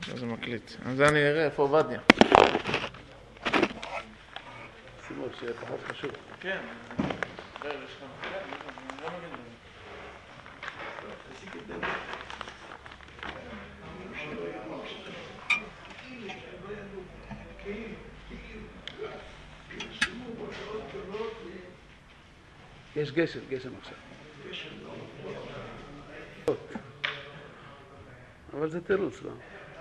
זה מקליט. אז אני אראה איפה עובדיה. שימו שיהיה פחות חשוב. כן. יש גשם עכשיו. אבל זה תירוץ, לא?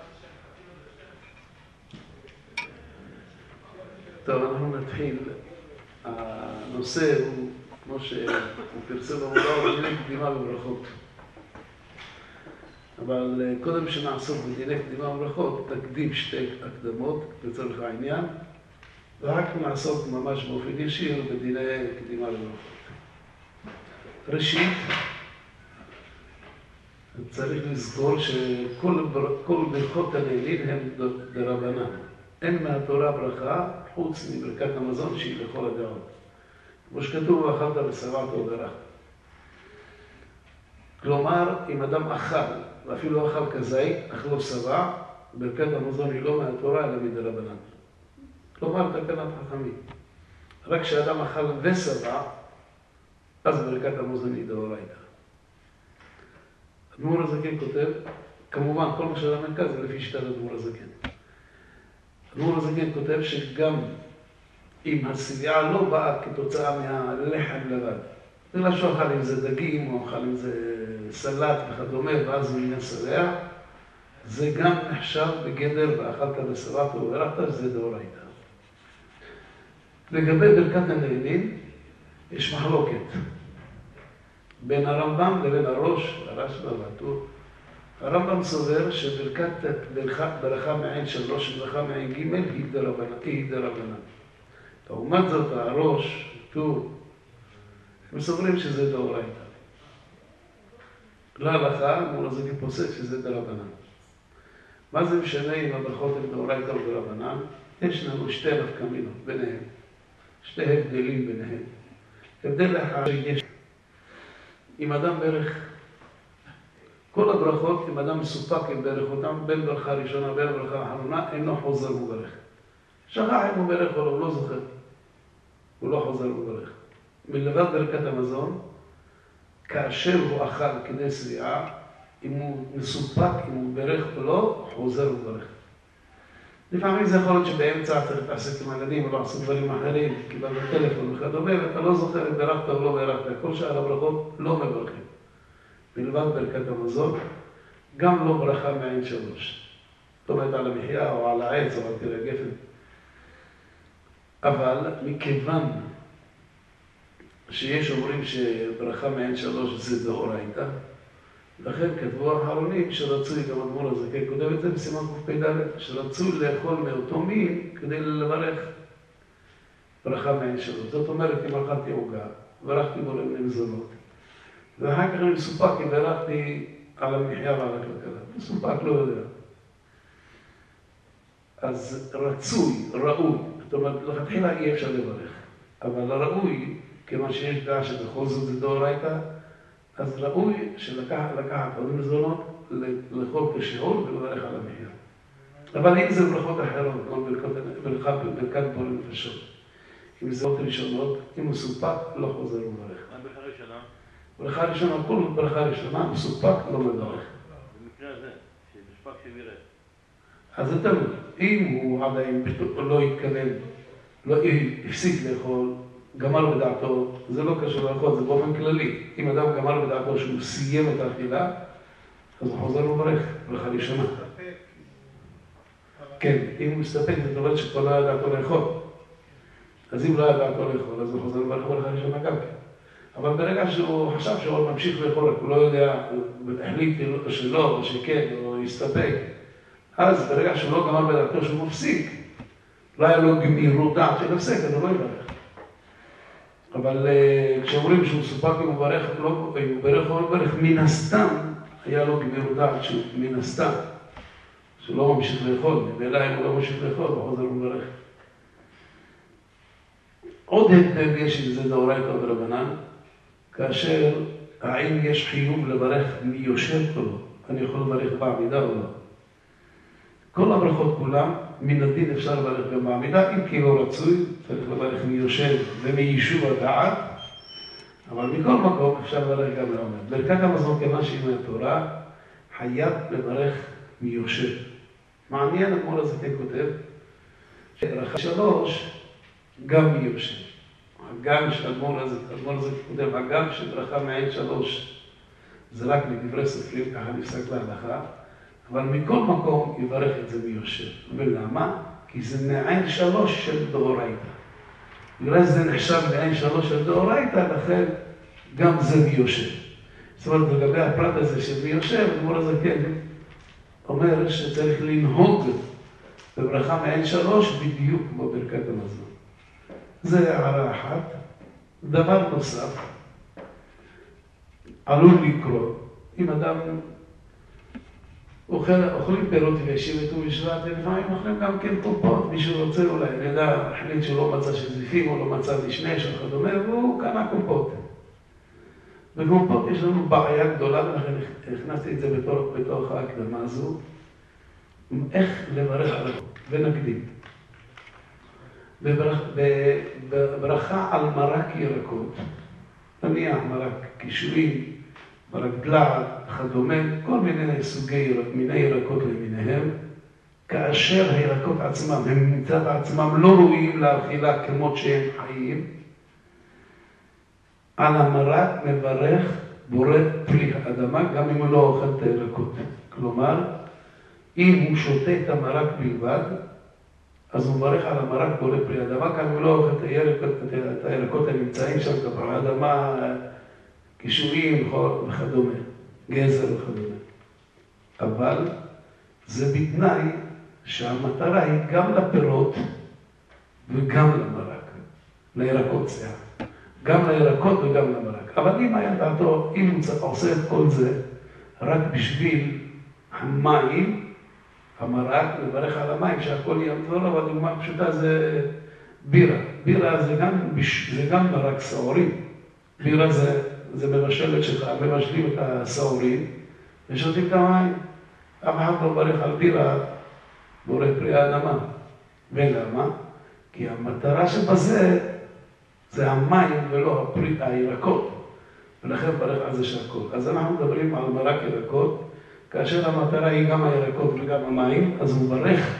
טוב, אנחנו נתחיל. הנושא הוא, כמו שהוא פרסם במודעות, דיני קדימה וברכות. אבל קודם שנעסוק בדיני קדימה וברכות, נקדים שתי הקדמות לצורך העניין, ורק נעסוק ממש באופן ישיר בדיני קדימה וברכות. ראשית, צריך לזכור שכל ברכות הנהלים הם דרבנן. אין מהתורה ברכה חוץ מברכת המזון שהיא לכל הדעות. כמו שכתוב, ואכלת ושבעת וברכת. כלומר, אם אדם אכל, ואפילו אכל כזית, אך לא שבע, ברכת המזון היא לא מהתורה אלא מדרבנן. כלומר, תקנת חכמים. רק כשאדם אכל ושבע, אז ברכת המזון היא דאורייתא. אדמו"ר הזקן כותב, כמובן כל מה שאדם מרכז זה לפי שיטת אדמו"ר הזקן. אדמו"ר הזקן כותב שגם אם השביעה לא באה כתוצאה מהלחם לבד, בגלל שהוא אכל עם זה דגים או אכל עם זה סלט וכדומה ואז הוא נהיה שבע, זה גם נחשב בגדר ואכלת ושבעת וברכת, שזה דאורייתא. לגבי ברכת הנהנים יש מחלוקת בין הרמב"ם לבין הראש, הרשב"א והטור. הרמב"ם סובר שברכת ברכה מעין שלוש וברכה מעין ג' היא דרבנן. לעומת זאת הראש, טור, הם סוברים שזה דאורייתא. להלכה, אדמו"ר הזקן פוסק שזה דרבנן. מה זה משנה אם הברכות הן דאורייתא או דרבנן? יש לנו שתי נפקא מינות ביניהם, שתי הבדלים ביניהם. הבדל אחד יש, אם אדם ברך, כל הברכות, אם אדם מסופק עם ברך אותם, בין ברכה ראשונה בין ברכה האחרונה, אינו חוזר וברך. שכח אם הוא ברך או לא, הוא לא זוכר. הוא לא חוזר וברך. מלבד ברכת המזון, כאשר הוא אכל כדי שבעה, אם הוא מסופק, אם הוא ברך או לא, חוזר וברך. לפעמים זה יכול להיות שבאמצע צריך להתעסק עם הילדים או לעשות דברים אחרים, קיבלת טלפון וכדומה, ואתה לא זוכר אם ברכת או לא ברכת. כל שאר הברכות לא מברכים. מלבד ברכת המזון, גם לא ברכה מעין שלוש. זאת אומרת על המחיה או על העץ או על תל הגפן. אבל מכיוון שיש אומרים שברכה מעין שלוש זה דאורייתא, לכן כתבו האחרונים שרצוי, גם אדמו"ר הזקן כותב את זה בסימן קפ"ד, שרצוי לאכול מאותו מין כדי לברך ברכה מעין שלוש. זאת אומרת, אם אכלתי עוגה, ברכתי בו למזונות, ואחר כך אני מסופק, אם ברכתי על המחיה ועל הכלכלה. מסופק, לא יודע. אז רצוי, ראוי, זאת אומרת, לכתחילה אי אפשר לברך. אבל הראוי, כיוון שיש דעה שבכל זאת זה דאורייתא, אז ראוי לקחת עוד מזונות, לאכול כשיעור ולברך על המחיה. אבל אם זה ברכות אחרות, כמו ברכת בורא נפשות, אם זה עוד ראשונות, אם הוא סופק, לא חוזר ומברך. מה ברכה ראשונה? ברכה ראשונה, כל ברכה ראשונה, מסופק, לא מברך. במקרה הזה, שמשפק שבירך. אז זה תלוי. אם הוא עדיין לא התכוון, לא הפסיק לאכול, גמר בדעתו, זה לא קשור לאכול, זה באופן כללי. אם אדם גמר בדעתו שהוא סיים את האכילה, אז הוא חוזר ומברך, ברכה ראשונה. כן, אם הוא מסתפק, זאת אומרת שכל לא היה דעתו לאכול. אז אם לא היה דעתו לאכול, אז הוא חוזר ומברך ברכה ראשונה גם כן. אבל ברגע שהוא חשב שהוא ממשיך לאכול, הוא לא יודע, החליט שלא, או שכן, או יסתפק, אז ברגע שהוא לא גמר בדעתו שהוא מפסיק, לא היה לו גמירות דעת של הפסק, אז הוא לא יברך. אבל כשאומרים שהוא סופק אם הוא ברך או לא ברך, מן הסתם היה לו גמירות דעת מן הסתם, שהוא לא ממשיך לאכול, ואלה אם הוא לא ממשיך לאכול, הוא חוזר ומברך. עוד הבדל יש אם זה דאורייתא או דרבנן, כאשר האם יש חיוב לברך מי יושב או לא, אני יכול לברך בעמידה או לא. כל הברכות כולם, מן הדין אפשר לברך גם בעמידה, אם כי לא רצוי, צריך לברך מיושב ומיישוב הדעת, אבל מכל מקום אפשר לברך גם לעומד. ברכת המזון כיוון שהיא מהתורה, חייב לברך מיושב. מעניין, אדמו"ר הזקן כותב, ברכה 3, גם מיושב. הגם של אדמו"ר הזקן כותב, הגם של ברכה מעין 3, זה רק מדברי סופרים, ככה נפסק להלכה, אבל מכל מקום יברך את זה מיושב. ולמה? כי זה מעין 3 של דאורייתא. בגלל זה נחשב מעין 3 של דאורייתא, לכן גם זה מיושב. זאת אומרת, לגבי הפרט הזה של מיושב, אדמו"ר הזקן אומר שצריך לנהוג בברכה מעין 3 בדיוק כמו ברכת המזון. זה הערה אחת. דבר נוסף, עלול לקרות, אם אדם אוכלים פירות וישים את ט"ו בשבט, ולפעמים אוכלים גם כן קומפוט, מישהו רוצה אולי, נדע, החליט שהוא לא מצא שזיפים או לא מצא נשנש או כדומה, והוא קנה קומפוט. בקומפוט יש לנו בעיה גדולה, ולכן הכנסתי את זה בתוך ההקדמה הזו, איך לברך על הכל, ונקדים. בברכה על מרק ירקות, נניח מרק קישואים, מרק דלעת, כדומה, כל מיני מיני ירקות למיניהם, כאשר הירקות עצמם, הם מצד עצמם לא ראויים לאכילה כמו שהם חיים, על המרק מברך בורא פרי האדמה, גם אם הוא לא אוכל את הירקות. כלומר, אם הוא שותה את המרק בלבד, אז הוא מברך על המרק בורא פרי האדמה, גם אם הוא לא אוכל את הירקות הנמצאים שם, כפרי האדמה, קישואים וכדומה, גזר וכדומה. אבל זה בתנאי שהמטרה היא גם לפירות וגם למרק, לירקות סליחה. גם לירקות וגם למרק. אבל אם היה דעתו, אם הוא עושה את כל זה רק בשביל המים, המרק, מברך על המים, שהכל יהיה מדבר, אבל דוגמה פשוטה זה בירה. בירה זה גם מרק סעורים. בירה זה מבשלת שלך, מבשלים את הסעורים ושותים את המים. אף אחד לא מברך על בירה, בורא פרי האדמה. ולמה? כי המטרה שבזה זה המים ולא הירקות, ולכן מברך על זה שהכל. אז אנחנו מדברים על מרק ירקות, כאשר המטרה היא גם הירקות וגם המים, אז הוא מברך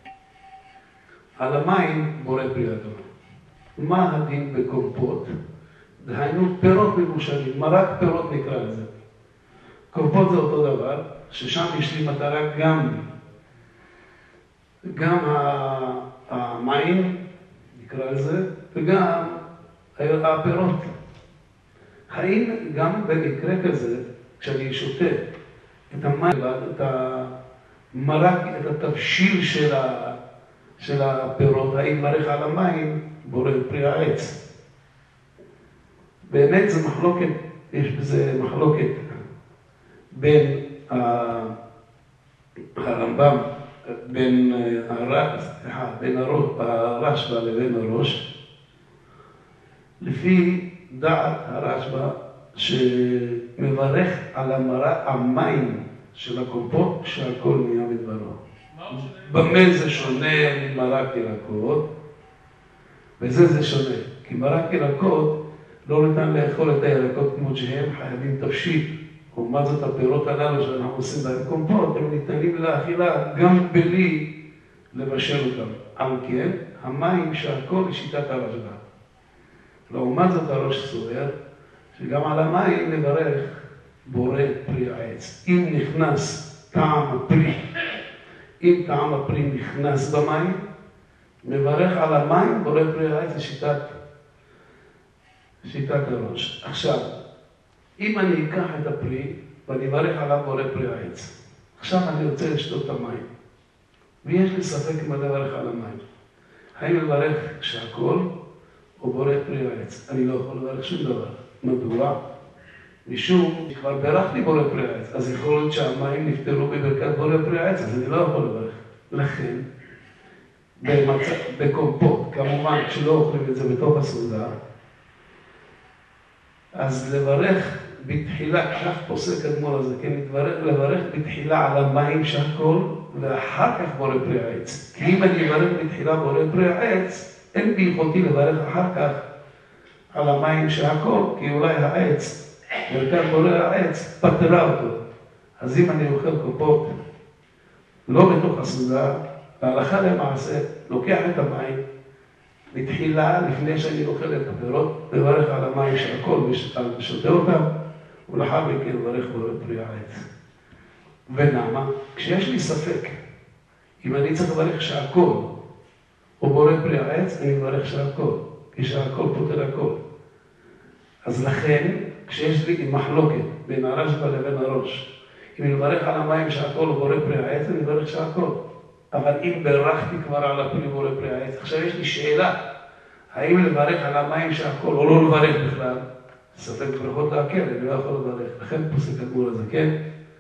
על המים בורא פרי האדמה. מה הדין בקומפוט? דהיינו פירות מבושלים, מרק פירות נקרא לזה. קומפוט זה אותו דבר, ששם יש לי מטרה גם המים, נקרא לזה, וגם הפירות. האם גם במקרה כזה, כשאני שותה את המים, את המרק, את התבשיל של הפירות, האם מברך על המים בורא פרי העץ? באמת זה מחלוקת, יש בזה מחלוקת בין הרמב"ם, בין הרשב"א לבין הראש. לפי דעת הרשב"א שמברך על המים של הקומפוט שהכל נהיה מדברו. במה זה שונה ממרק ירקות? וזה זה שונה, כי מרק ירקות לא ניתן לאכול את הירקות כמו שהם, חייבים תבשיל. ומה זאת הפירות הללו שאנחנו עושים בהם קומפוט, הם ניתנים לאכילה גם בלי לבשל אותם. על כן, המים שהכל לשיטת הרשב"א. לעומת זאת הראש סובר, שגם על המים נברך בורא פרי העץ. אם נכנס טעם הפרי, אם טעם הפרי נכנס במים, נברך על המים בורא פרי העץ לשיטת הראש. עכשיו, אם אני אקח את הפרי ואני אברך עליו בורא פרי העץ, עכשיו אני רוצה לשתות את המים, ויש לי ספק אם אני אברך על המים. האם לברך שהכל או בורא פרי העץ? אני לא יכול לברך שום דבר. מדוע? משום שכבר ברכתי בורא פרי העץ, אז יכול להיות שהמים נפטרו בברכת בורא פרי העץ, אז אני לא יכול לברך. לכן, בקומפוט, כמובן כשלא אוכלים את זה בתוך הסעודה, אז לברך בתחילה, כך פוסק אדמו"ר הזקן, לברך בתחילה על המים שהכל, ואחר כך בורא פרי העץ. כי אם אני אברך בתחילה בורא פרי העץ, אין ביכולתי לברך אחר כך על המים שהכל, כי אולי העץ, ברכת בורא העץ, פתרה אותו. אז אם אני אוכל קופות, לא בתוך הסעודה, בהלכה למעשה, לוקח את המים, בתחילה, לפני שאני אוכל את הפירות, לברך על המים שהכל ושותה אותם, ולאחר מכן לברך בורא פרי העץ. ולמה? כשיש לי ספק, אם אני צריך לברך שהכל, או בורא פרי העץ, אני מברך שהכל, כי שהכל פותר הכל. אז לכן, כשיש לי מחלוקת בין הרשב"א לבין הראש, אם אני מברך על המים שהכל או בורא פרי העץ, אני מברך שהכל. אבל אם ברכתי כבר על הפרי בורא פרי העץ, עכשיו יש לי שאלה, האם לברך על המים שהכל או לא לברך בכלל? ספק ברכות להקל, אני לא יכול לברך. לכן פוסק אדמו"ר הזקן,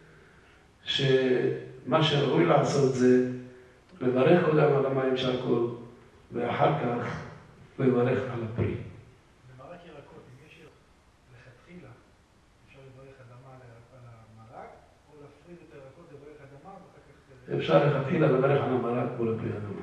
שמה שראוי לעשות זה לברך קודם על המים שהכל, ואחר כך לברך על הפרי. במרק ירקות, אם יש לכתחילה, אפשר לברך אדמה על המרק, או להפריד את הירקות לברך אדמה, ואחר כך... אפשר לכתחילה לברך על המרק או לפרי אדמה.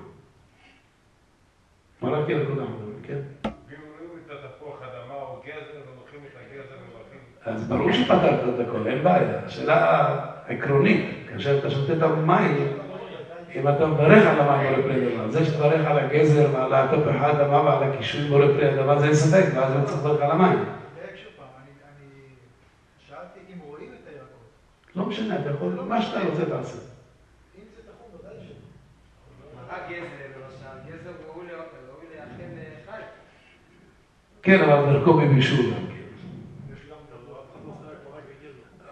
מרק ירקות עמדו, כן? ואם אומרים את התפוח אדמה או גזר, ולוקחים את הגזר ומברכים. אז ברור שפתרת את הכל, אין בעיה. השאלה עקרונית, כאשר אתה שותה את המים, אם אתה מברך על המים בורא פרי אדמה, זה שתברך על הגזר ועל התפוח האדמה ועל הקישוי בורא פרי אדמה, זה אין ספק, ואז הוא צריך לברך על המים. שוב פעם, אני שאלתי אם רואים את הירקות. לא משנה, אתה יכול, מה שאתה רוצה תעשה. אם זה תחום, ודאי שלא. מרק גזר, למשל, גזר ראוי לאכן חי. כן, אבל דרכו בבישול. יש גם דבר, אתה נוסע מרק וגזר.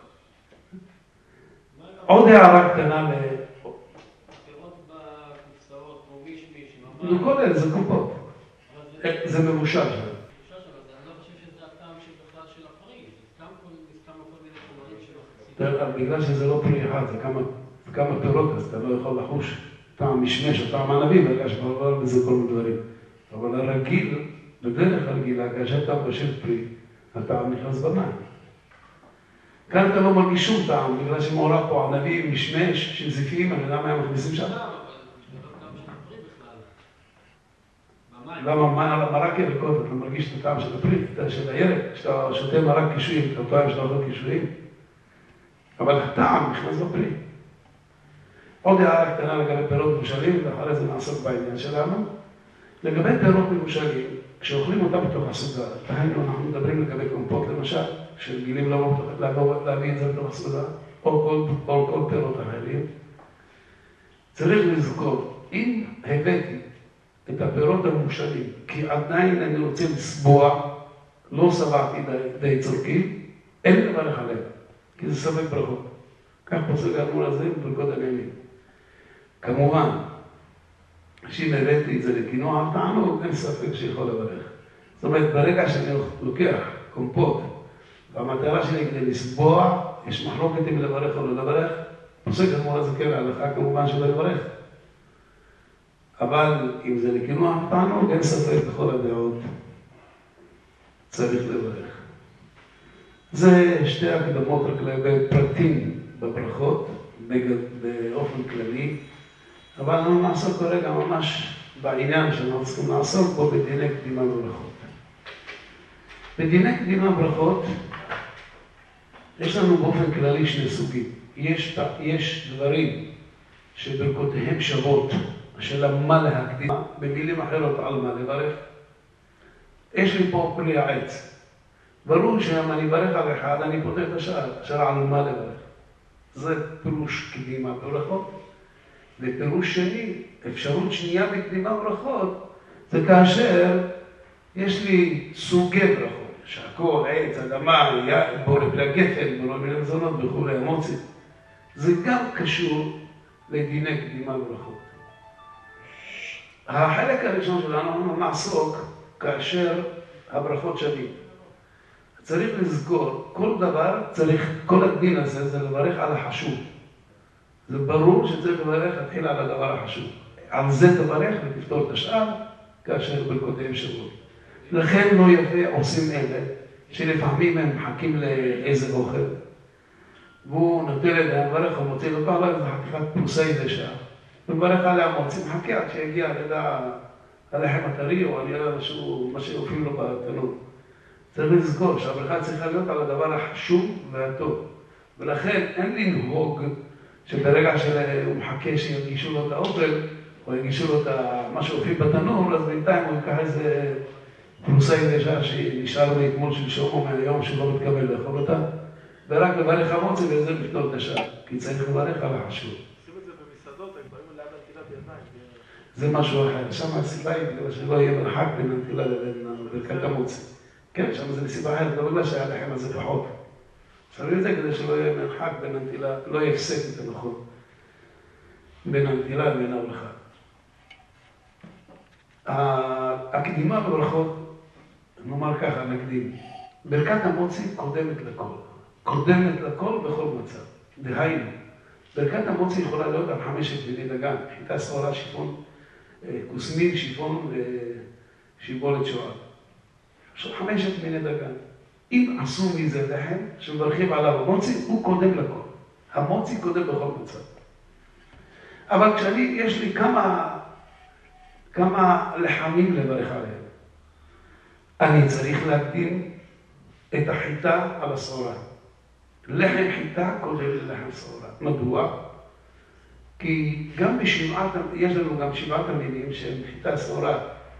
עוד הערה קטנה פירות בקופסאות, או מישמיש, כל אלה זה קופות. זה מבושל. אני לא חושב שזה הטעם בכלל של הפרי, זה כמה כל מיני חומרים שמחצים. בגלל שזה לא פרי אחד, זה כמה פירות, אז אתה לא יכול לחוש טעם משמש או טעם ענבים, בגלל שברור בזה כל מיני דברים. אבל הרגיל, בדרך הרגילה, כאשר אתה מבשל פרי, הטעם נכנס במים. כאן אתה לא מרגיש שום טעם, בגלל שמעורב פה ענבים, משמש, שזיפים, אני יודע מה הם מכניסים שם. למה מרק ירקות, אתה מרגיש את הטעם של הפרי, של הירק, כשאתה שותה מרק קישואים, אתה טועם שאתה אוכל קישואים, אבל הטעם נכנס בפרי. עוד הערה קטנה לגבי פירות מבושלים, ואחרי זה נעסוק בעניין שלנו. לגבי פירות מבושלים, כשאוכלים אותם בתוך הסעודה, דהיינו אנחנו מדברים לגבי קומפוט למשל, שרגילים להביא את זה בתוך הסעודה, או כל פירות אחרים, צריך לזכור, אם הבאתי את הפירות המבושלים, כי עדיין אני רוצה לסבוע, לא סבעתי די צורקים, אין לברך עליהם, כי זה ספק ברכות. כך פוסק האדמו"ר הזה בברכות הנהנים. כמובן, שאם הבאתי את זה לקינוח תענוג, אין ספק שיכול לברך. זאת אומרת, ברגע שאני לוקח קומפוט, והמטרה שלי כדי לסבוע, יש מחלוקת אם לברך או לא לברך, פוסק האדמו"ר הזה כן, ההלכה כמובן שלא לברך. אבל אם זה לקינוח תענוג, אין ספק בכל הדעות, צריך לברך. זה שתי הקדמות רק בפרטים בברכות, באופן כללי, אבל אנחנו נעסוק כרגע ממש בעניין שאנחנו צריכים לעסוק בו בדיני קדימה בברכות. בדיני קדימה בברכות יש לנו באופן כללי שני סוגים. יש דברים שברכותיהם שוות, השאלה מה להקדים, במילים אחרות על מה לברך. יש לי פה פרי העץ. ברור שאם אני ברך על אחד, אני פותח את השאר, השאר על מה לברך. זה פירוש קדימה בברכות. ופירוש שני, אפשרות שנייה בקדימה ברכות, זה כאשר יש לי סוגי ברכות, שהכל, עץ, אדמה, בורא פרי הגפן, בורא מיני מזונות וכו' אמוציות. זה גם קשור לדיני קדימה ברכות. החלק הראשון שלנו נעסוק כאשר הברכות שווים. צריך לזכור, כל דבר צריך, כל הדין הזה זה לברך על החשוב. זה ברור שצריך לברך להתחיל על הדבר החשוב. על זה תברך ותפתור את השאר כאשר ברכותיהם שוות. לכן לא יפה עושים אלה שלפעמים הם מחכים לאיזה אוכל, והוא נוטל את זה, מברך, הוא מוציא לו פעם, איזה חתיכת פרוסה איזה שעה. הוא מברך עליה, מוציא, מחכה עד שיגיע הלחם הטרי, או אני יודע מה שאופים לו בתנור. צריך לזכור שהברכה צריכה להיות על הדבר החשוב והטוב. ולכן אין לנהוג שברגע שהוא מחכה שיגישו לו את האוכל, או יגישו לו את מה שאופים בתנור, אז בינתיים הוא ייקח איזה פרוסה איזה שעה שנשאר מאתמול שלשום או מהיום שהוא לא מתקבל לאכול אותה, ורק לברך המוציא וזה לפתור את השעה, כי צריך לברך על החשוב. עושים את זה במסעדות, הם באים ליד הנטילת ידיים. זה משהו אחר. שם הסיבה היא בגלל שלא יהיה מרחק בין הנטילה לבין ברכת המוציא. כן, שם זה מסיבה אחרת, לא בגלל שהלחם הזה פחות. שמים את זה כדי שלא יהיה מרחק בין הנטילה, לא יהיה הפסק את הנכון בין הנטילה לבין הברכה. הקדימה בברכות, נאמר ככה, נקדים. ברכת המוציא קודמת לכל. קודמת לכל בכל מצב. דהיינו, ברכת המוציא יכולה להיות על 5 מיני דגן. חיטה שעורה, שיפון, כוסמין, שיפון ושיבולת שועל. עכשיו 5 מיני דגן. אם עשו מזה לחם שמברכים עליו המוציא, הוא קודם לכל. המוציא קודם בכל מצב. אבל יש לי כמה לחמים לברך עליהם. אני צריך להקדים את החיטה על השעורה. לחם חיטה קודם ללחם שעורה. מדוע? כי גם יש לנו גם 7 המינים שהם חיטה שעורה,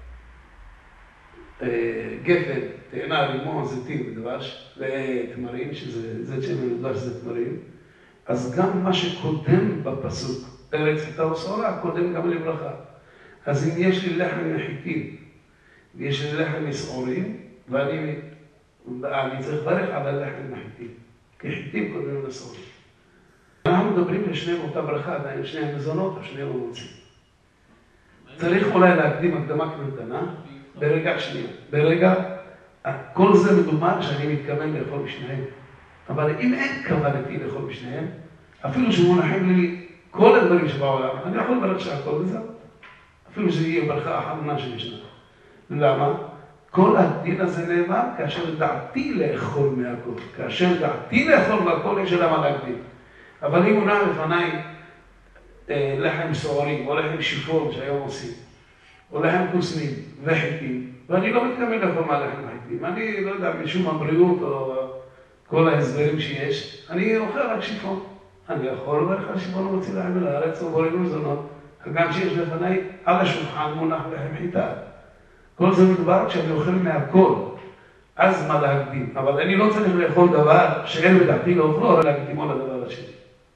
גפן, תאנה, רימון, זיתים ודבש, ותמרים, שזה שמן ודבש זה תמרים. אז גם מה שקודם בפסוק, ארץ חיטה ושעורה, קודם גם לברכה. אז אם יש לי לחם מחיטים, ויש לי לחם משעורים, ואני צריך לברך על הלחם מחיטים, כי חיטים קודם לשעורים. אנחנו מדברים לשניהם אותה ברכה, עדיין שניהם מזונות או שניהם המוצאים. צריך אולי להקדים הקדמה קטנה, ברגע שנייה. כל זה מדומה שאני מתכוון לאכול בשניהם. אבל אם אין כוונתי לאכול בשניהם, אפילו שמונחים לי כל הדברים שבעולם, אני יכול לברך שהכל בזה. אפילו שזה יהיה ברכה האחרונה שישנה. למה? כל הדין הזה נאמר כאשר דעתי לאכול מהכל. כאשר דעתי לאכול מהכל, יש למה להקדים. אבל אם מונח לפניי לחם שעורים, או לחם שיפון שהיום עושים, או לחם כוסמין וחיטים, ואני לא מתכוון לאכול מהלחם החיטים. אני לא יודע, משום הבריאות או כל ההסברים שיש, אני אוכל רק שיפון. אני יכול לברך על שיפון ומוציא לחם אל הארץ ובוראים מזונות. גם שיש לפניי על השולחן מונח לחם חיטה. כל זה מדובר כשאני אוכל מהכל, אז מה להקדים? אבל אני לא צריך לאכול דבר שאין בדעתי לאוכלו, אלא להקדימו לדבר השני.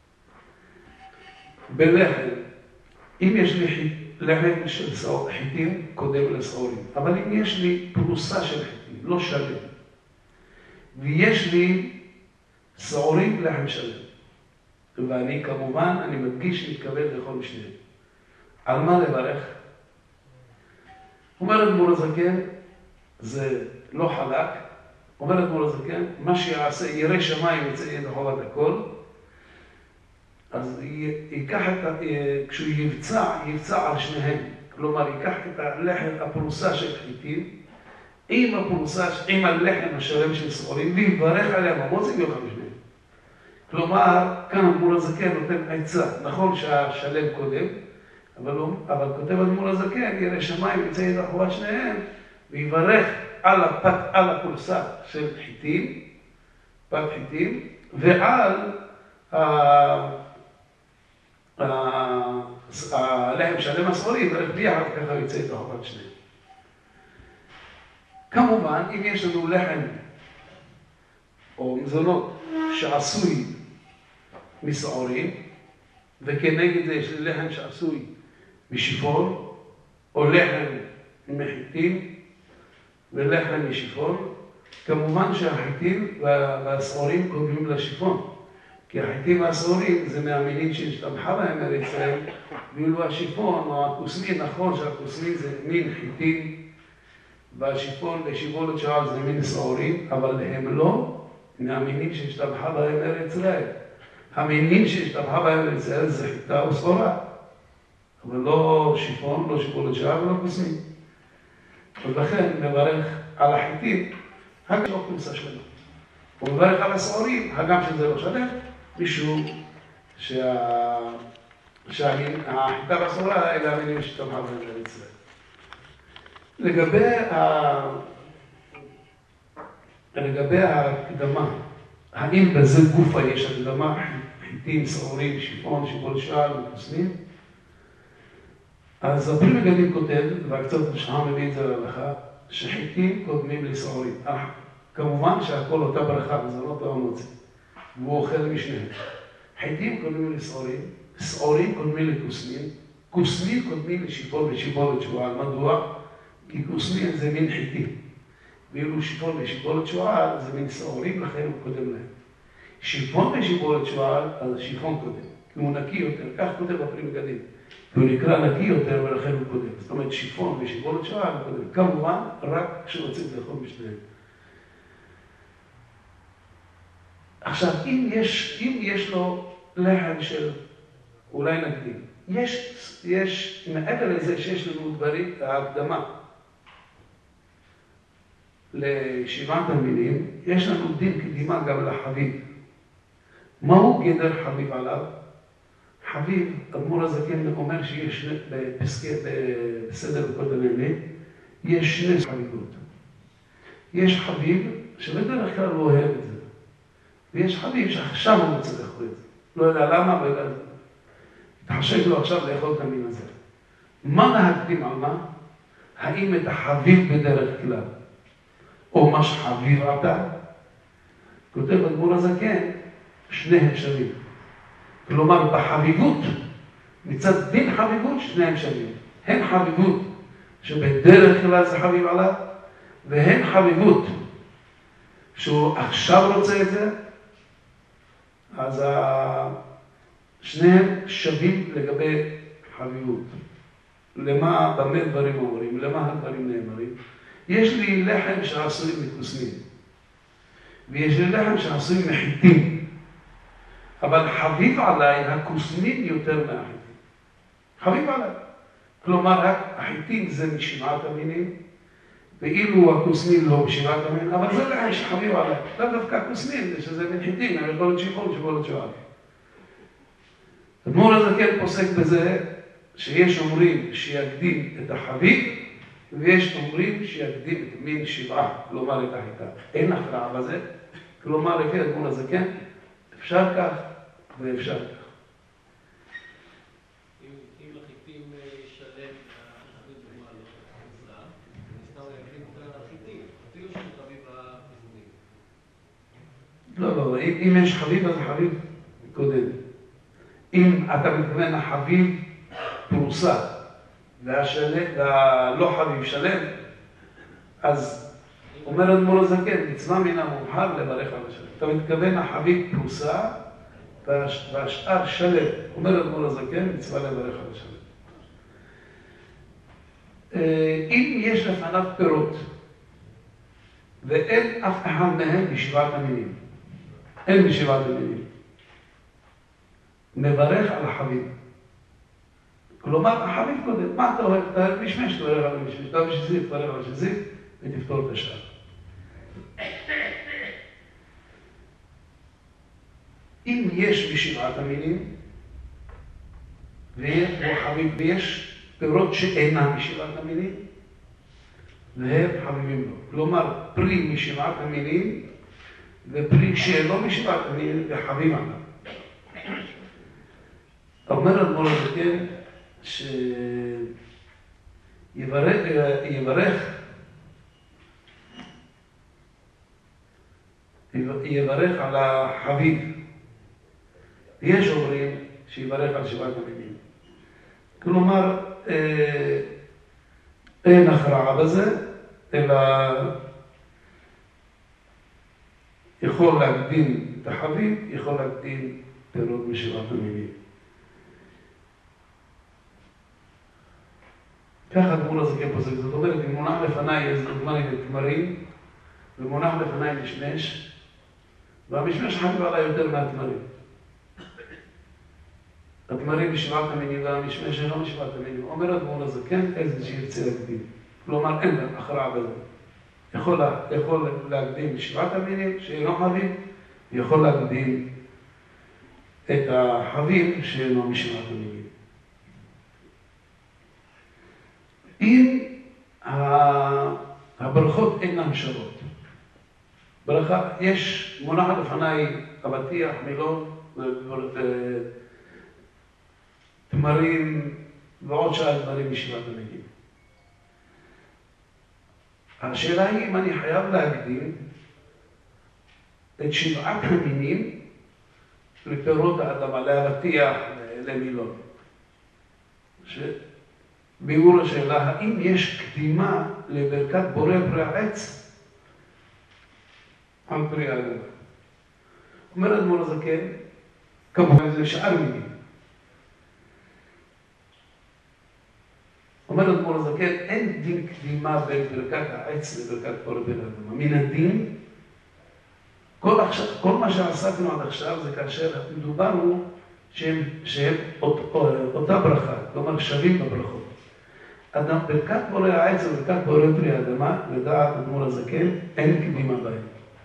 בלחם, אם יש לי לחם של חיטים, קודם לשעורים. אבל אם יש לי פרוסה של חיטים, לא שלם, ויש לי שעורים לחם שלם, ואני כמובן, אני מדגיש מתכוון לאכול משניהם. על מה לברך? אומרת מור הזקן, זה לא חלק, אומרת מור הזקן, מה שיעשה, ירא שמיים יצא יד חובת הכל, אז ייקח כשהוא יבצע על שניהם, כלומר ייקח את הלחם, הפרוסה של חיטים, עם הלחם השלם של שעורים, ויברך עליהם המוציא ויאכל בשניהם. כלומר, כאן מור הזקן נותן עצה, נכון שהשלם קודם, אבל כותב אדמו"ר הזקן, ירא שמיים יצא יד חובת שניהם, ויברך על הפרוסה של חיטים, פת חיטים, ועל הלחם שלם השעורים, יברך ביחד, ככה יצא יד חובת שניהם. כמובן, אם יש לנו לחם או מזונות שעשוי משעורים, וכנגד זה יש לי לחם שעשוי משיפון, או לחם מחיטים ולחם משיפון, כמובן שהחיטים והשעורים קודמים לשיפון, כי החיטים והשעורים זה מהמינים שהשתבחה בהם ארץ ישראל, ואילו השיפון או הכוסמין, נכון שהכוסמין זה מין חיטים, והשיפון ושיבולת שועל זה מין שעורים, אבל הם לא מהמינים שהשתבחה בהם ארץ ישראל. המינים שהשתבחה בהם ארץ ישראל זה חיטה ושעורה. אבל לא שיפון, לא שיבולת שועל ולא כוסמין. ולכן מברך על החיטים, הגם שלא כורסה שלמה. הוא מברך על הסעורים, הגם שזה לא שלם, משום שהחיטה והסעורה אלה המינים שתמכה בהם לישראל. לגבי ההקדמה, האם בזה גופה יש הקדמה, חיטים, סעורים, שיפון, שיבול שעל וכוסמים? אז הפרי מגדים כותב, והקצת שעה מביא את זה להלכה, שחיטים קודמים לסעורים. כמובן שהכל אותה ברכה, וזה לא אותו המוצא. והוא אוכל משניהם. חיטים קודמים לסעורים, סעורים קודמים לכוסמים, כוסמים קודמים לשיפון ושיבולת שועל. מדוע? כי כוסמים זה מין חיטים. ואילו שיפון ושיבולת שועל זה מין סעורים, לכן הוא קודם להם. שיפון ושיבולת שועל, אז שיפון קודם. כי הוא נקי יותר, כך כותב הפרי מגדים. כי הוא נקרא נקי יותר ולכן הוא קודם. זאת אומרת, שיפון ושיבולת שועל הוא קודם. כמובן, רק כשרוצים לאכול משניהם. עכשיו, אם יש לו לחם של, אולי נקדים, יש מעבר לזה שיש לנו דברים, ההקדמה לשבעת המינים, יש לנו דין קדימה גם לחביב. מהו גדר חביב עליו? חביב, אדמו"ר הזקן אומר שיש בסדר בקודמי, יש שני חביבות. יש חביב שבדרך כלל לא אוהב את זה. ויש חביב שעכשיו הוא רוצה לאכול את זה. לא יודע למה, אבל תחשק לו עכשיו לאכול את המין הזה. מה להקדים על מה? האם את החביב בדרך כלל, או מה שחביב אתה? כותב אדמו"ר הזקן, שניהם שווים. כלומר, בחביבות, מצד דין חביבות, שניהם שווים. הן חביבות שבדרך כלל זה חביב עליו, והן חביבות שהוא עכשיו רוצה את זה, אז שניהם שווים לגבי חביבות. למה, במה דברים אומרים? למה הדברים נאמרים? יש לי לחם שעשוי מכוסמים, ויש לי לחם שעשוי מחיטים, אבל חביב עליי הכוסמים יותר מהחיטים. חביב עליי. כלומר, החיטים זה משבעת המינים, ואילו הכוסמים לא בשבעת המינים, אבל זה לחם שחביב עליי. לא דווקא הכוסמים, שזה בין חיטים, אבל יכול להיות שיפול, שיבולת שועל. אדמו"ר הזקן פוסק בזה שיש אומרים שיקדים את החביב, ויש אומרים שיקדים את מין שבעה, כלומר את החיטה. אין הכרעה בזה, כלומר לפי אדמו"ר הזקן, אפשר כך ואפשר כך. אם לחיטים שלם, דוגמה לא חזרה, נסתם להקדים את החיטים, אפילו שהוא חביב הכוסמים. לא, אם יש חביב, אז החביב קודם. אם אתה מתכוון החביב פרוסה, והלא חביב שלם, אז אומר אדמו"ר הזקן, מצווה מן המאוחר לברך על השלם. אתה מתכוון החביב פרוסה, והשאר שלם. אומר אדמו"ר הזקן, מצווה לברך על השלם. אם יש לפניו פירות, ואין אף אחד מהם משבעת המינים, אין משבעת המינים, מברך על החביב. כלומר, החביב קודם, מה אתה אוהב? אתה אוהב משמש, תברך על המשמש. אתה אוהב שזיף, תברך על שזיף, ותפתור את השאר. אם יש בשבעת המינים, ויש פירות שאינם בשבעת המינים, והם חביבים לו. כלומר, פרי משבעת המינים, ופרי שאינו משבעת המינים, וחביב עליו. אומר אדמו"ר הזקן שיברך על החביב. יש אומרים שיברך על שבעת המינים. כלומר, אין הכרעה בזה, אלא יכול להקדים את החביב, יכול להקדים פירות משבעת המינים. ככה אדמו"ר הזקן פוסק. זאת אומרת, אם מונח לפניי איזה דוגמה לתמרים, ומונח לפניי משמש, והמשמש חביב עליי יותר מהתמרים. התמרים בשבעת המינים והמשמש אינו בשבעת המינים. אומר אדמו"ר הזקן, איזה שירצה להקדים. כלומר, אין הכרעה בזה. יכול להקדים שבעת המינים שאינו חביב, ויכול להקדים את החביב שאינו משבעת המינים. אם הברכות אינן שוות, ברכה, יש מונח לפניי אבטיח, מילון, תמרים ועוד שאר דברים משבעת המינים. השאלה היא אם אני חייב להקדים את שבעת המינים לפירות האדמה, לאבטיח, למילון. ביאור השאלה, האם יש קדימה לברכת בורא פרי העץ על פרי האדמה? אומר אדמו"ר הזקן, כמובן זה שאר מינים. אומר אדמו"ר הזקן, אין דין קדימה בין ברכת העץ לברכת בורא פרי האדמה. מן הדין, כל מה שעסקנו עד עכשיו זה כאשר מדובר הוא שהם אותה ברכה, כלומר שווים בברכות. ברכת בורא העץ וברכת בורא פרי האדמה, לדעת אדמו"ר הזקן, אין קדימה בהם.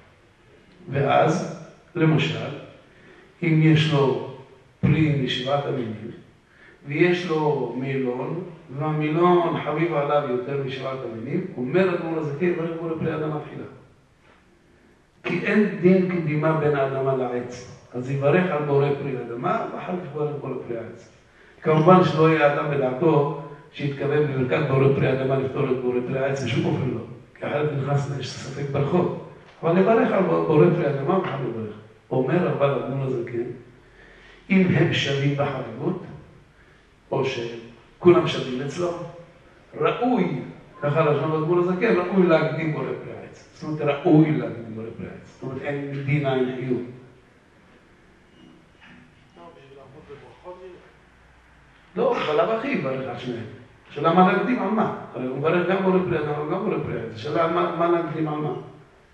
ואז, למשל, אם יש לו פרי משבעת המינים, ויש לו מילון, והמילון חביב עליו יותר משבעת המינים, אומר אדמו"ר הזקן, יברך בורא פרי האדמה תחילה. כי אין דין קדימה בין האדמה לעץ. אז יברך על בורא פרי האדמה, ואחר כך יברך בורא פרי העץ. כמובן שלא יהיה אדם בדעתו שהתכוון בברכת בורא פרי האדמה לפתור את בורא פרי העץ, בשום אופן לא. כי אחרת נכנס לספק ברכות. אבל יברך על בורא פרי האדמה, ואחר כך יברך. אומר אבל אדמו"ר הזקן, אם הם שווים בחביבות, או שכולם שווים אצלו, ראוי, ככה לשון אדמו"ר הזקן, ראוי להקדים בורא פרי העץ. זאת אומרת, ראוי להקדים בורא פרי העץ. זאת אומרת, אין דין אין חיוב. לא, אבל אב אחי יברך על שניהם. השאלה מה להקדים על מה? הרי הוא מברך גם בורא פרי אדמה וגם בורא פרי העץ. השאלה מה להקדים על מה?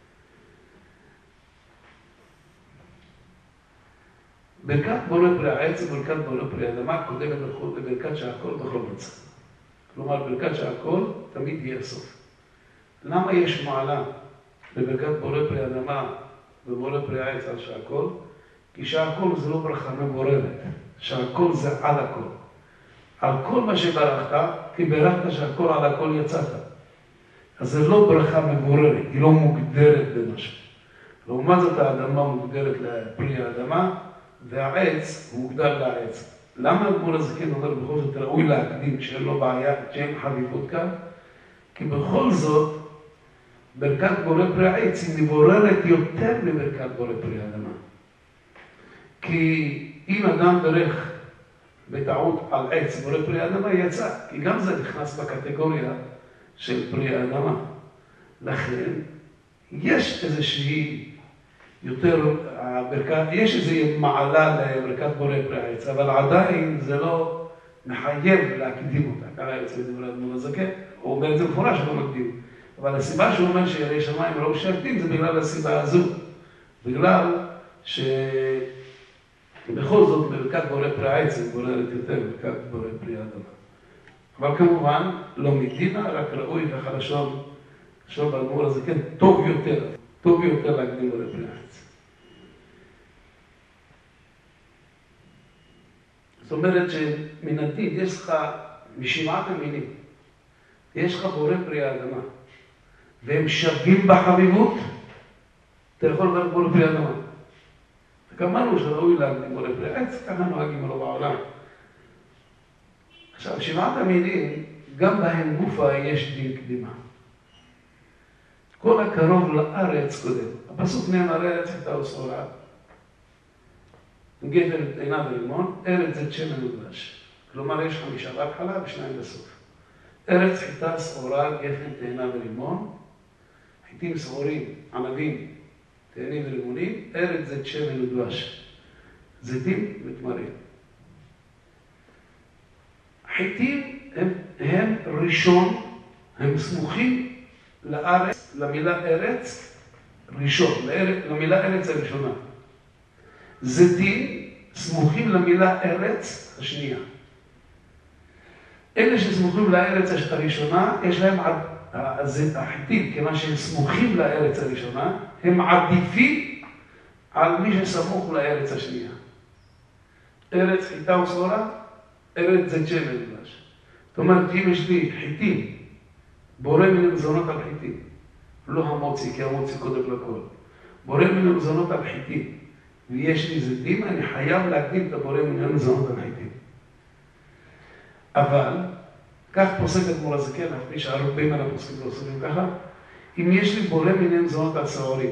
ברכת בורא פרי העץ וברכת בורא פרי אדמה קודמת לברכת שהכל בכל מצב. כלומר, ברכת שהכל תמיד יהיה סוף. למה יש מעלה בברכת בורא פרי אדמה ובורא פרי העץ על שהכל? כי שהכל זה לא ברכה מבוררת. שהכל זה על הכל. על כל מה שברכת, כי ברכת שהכל על הכל יצאת. אז זה לא ברכה מבוררת, היא לא מוגדרת במשהו. לעומת זאת האדמה מוגדרת לפרי האדמה, והעץ מוגדר לעץ. למה אדמו"ר הזקן אומר בכל זאת ראוי להקדים שאין לו בעיה, שאין חביבות כאן? כי בכל זאת, ברכת בורא פרי העץ היא מבוררת יותר מברכת בורא פרי האדמה. כי אם אדם ברך בטעות על עץ בורא פרי האדמה יצא, כי גם זה נכנס בקטגוריה של פרי האדמה. לכן, יש איזושהי יותר, יש איזו מעלה לברכת בורא פרי העץ, אבל עדיין זה לא מחייב להקדים אותה. ככה יוצא לדבר אדמו"ר הזקן, הוא אומר את זה מפורש, לא מקדים. אבל הסיבה שהוא אומר שיראי שמיים לא משקדים זה בגלל הסיבה הזו. בגלל שבכל זאת ברכת בורא פרי העץ זה בוררת יותר ברכת בורא פרי האדמה. אבל כמובן לא מדינה, רק ראוי ככה לשון באדמו"ר הזקן טוב יותר להקדים בורא פרי העץ. זאת אומרת שמן הדין יש לך משבעת המינים, יש לך בורא פרי האדמה, והם שווים בחביבות, אתה יכול לברך בורא פרי האדמה. וכמובן שראוי להקדים בורא פרי העץ, ככה נוהגים לו בעולם. עכשיו, שבעת המינים, גם בהם גופה יש דין קדימה. כל הקרוב לארץ קודם. הפסוק נאמר ארץ חיטה ושעורה. גפן עינה ורימון, ארץ זית שמן ודבש. כלומר, יש 5 בהתחלה ו2 בסוף. ארץ חיטה, שעורה, גפן, תאנה ורימון. חיטים, שעורים, ענבים, תאנים ורימונים. ארץ זית שמן ודבש. זיתים ותמרים. חיטים הם ראשון, הם סמוכים לארץ, למילה ארץ ראשון, למילה ארץ הראשונה. זיתים סמוכים למילה ארץ השנייה. אלה שסמוכים לארץ הראשונה, יש להם החיטים, כיוון שהם סמוכים לארץ הראשונה, הם עדיפים על מי שסמוך לארץ השנייה. ארץ חיטה ושעורה, ארץ זית שמן דבש. זאת אומרת, אם יש לי חיטים, בורא מן המזונות על חיטים, לא המוציא, כי המוציא קודם לכל. בורא מן המזונות על חיטים, ויש לי זיתים, אני חייב להקדים את הבורא מן המזונות על חיטים. אבל, כך פוסק אדמו"ר הזקן, אף פי שהרבה מהפוסקים לא עושים ככה, אם יש לי בורא מן המזונות על שעורים,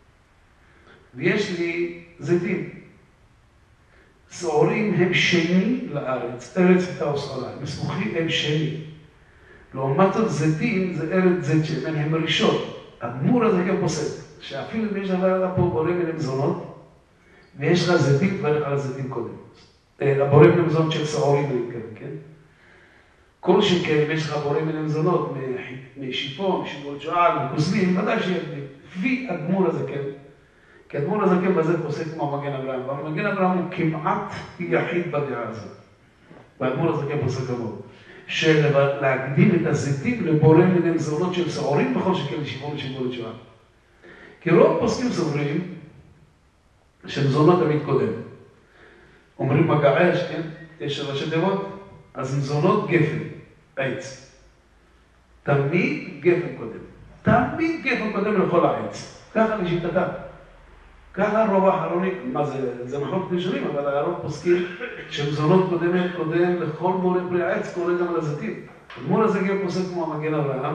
ויש לי זיתים, שעורים הם שני לארץ, ארץ חיטה ושעורה, הם סמוכים, הם שני. לעומת זאת זיתים זה ארץ זית שמן, הם ראשון. האדמו"ר הזקן פוסק, שאפילו אם יש לך פה בורא מן המזונות, ויש לך זיתים, תברך על הזיתים קודם. הבורא מן המזונות של שעורים, אני מתכוון, כן? כל שכן, אם יש לך בורא מן המזונות, משיפון, משיפון שועל, מכוסמים, ודאי שיקדים. לפי האדמו"ר הזקן, כי האדמו"ר הזקן בזה פוסק כמו מגן אברהם, והמגן אברהם הוא כמעט יחיד בדעה הזאת. והאדמו"ר הזקן פוסק כמוהו. של להקדים את הזיתים לבורא מן המזונות של שעורים, בכל שכן לשיפון ושיפון שועל. כי רוב פוסקים סוברים שמזונות תמיד קודם. אומרים מגעש, כן? יש ראשי תיבות, אז מזונות גפן, עץ. תמיד גפן קודם. תמיד גפן קודם לכל העץ. ככה לשיטתם. ככה הרוב האחרוני, מה זה? זה מחלוקת ראשונים, אבל הרוב פוסקים שמזונות קודם לכל בורא פרי העץ, קורא גם לזיתים. האדמו"ר הזקן פוסק כמו המגן אברהם,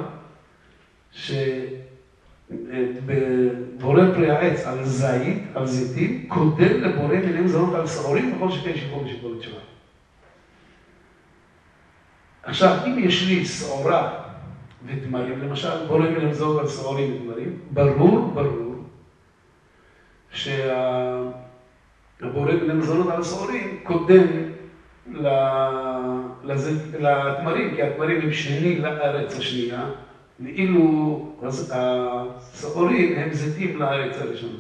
בורא פרי העץ על זית, על זיתים, קודם לבורא מן המזונות על שעורים, בכל שכן שיפון ושיפון שועל. עכשיו, אם יש לי שעורה ותמרים, למשל, בורא מן המזונות על שעורים ותמרים, ברור שהבורא מן המזונות על השעורים קודם לתמרים, כי התמרים הם שני לארץ השנייה, ואילו השעורים הם זיתים לארץ הראשונה.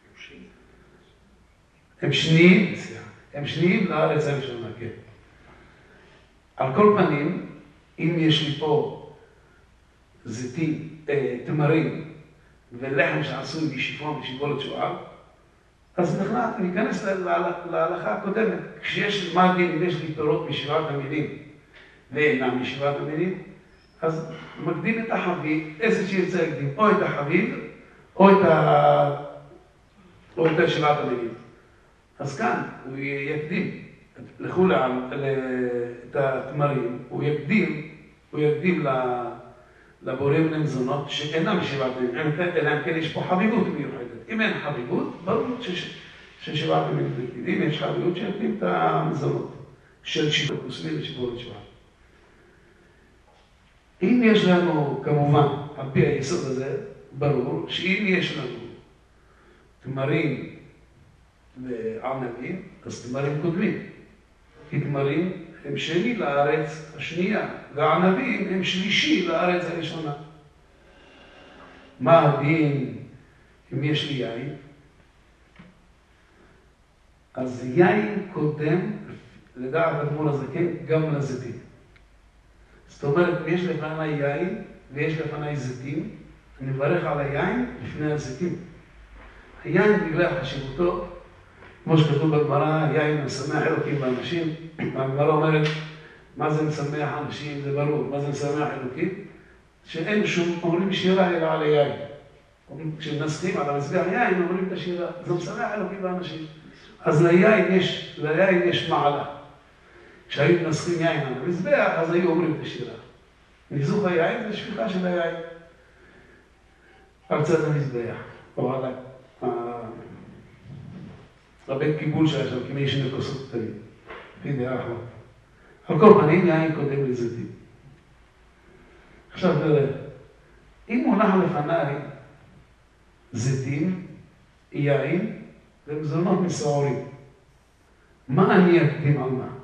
הם שניים לארץ הראשונה, כן. על כל פנים, אם יש לי פה זיתים, תמרים, ולחם שעשוי משיפון ושיבולת שועל, אז ניכנס להלכה הקודמת. כשיש מה דין, אם יש לי פירות משבעת המינים ואינם משבעת המינים, אז מקדים את החביב, איזה שירצה יקדים, או את החביב, או את שבעת המינים. אז כאן הוא יקדים את התמרים, הוא יקדים לבורא מן המזונות שאינם שבעת המינים, אלא אם כן יש פה חביבות מיוחדת. אם אין חביבות, ברור ששבעת המינים יקדים, אם יש חביבות שיקדים את המזונות של שיפון כוסמים ושיפון שועל. אם יש לנו, כמובן, על פי היסוד הזה, ברור שאם יש לנו תמרים וענבים, אז תמרים קודמים. כי תמרים הם שני לארץ השנייה, והענבים הם שלישי לארץ הראשונה. מה הדין אם יש לי יין? אז יין קודם, לדעת האדמו"ר הזקן, גם לזיתים. זאת אומרת, אם יש לפניי יין ויש לפניי זיתים, אני מברך על היין לפני הזיתים. היין בגלל חשיבותו, כמו שכתוב בגמרא, יין משמח אלוקים באנשים. הגמרא אומרת, מה זה משמח אנשים? זה ברור. מה זה משמח אלוקים? שאין שום, אומרים שירה אלא על היין. כשמנסחים על המזבח יין, אומרים את השירה. זה משמח אלוקים באנשים. אז ליין יש מעלה. כשהיו מנסחים יין על המזבח, אז היו אומרים את השירה. ניזוך היין זה שפיכה של היין. על צד המזבח, או על הבית קיבול שהיה שם, כמי שני כוסות קטנים. לפי דעה אחת. על כל פנים, יין קודם לזיתים. עכשיו נראה, אם מונח לפניי זיתים, יין ומזונות משעורים, מה אני אקדים על מה?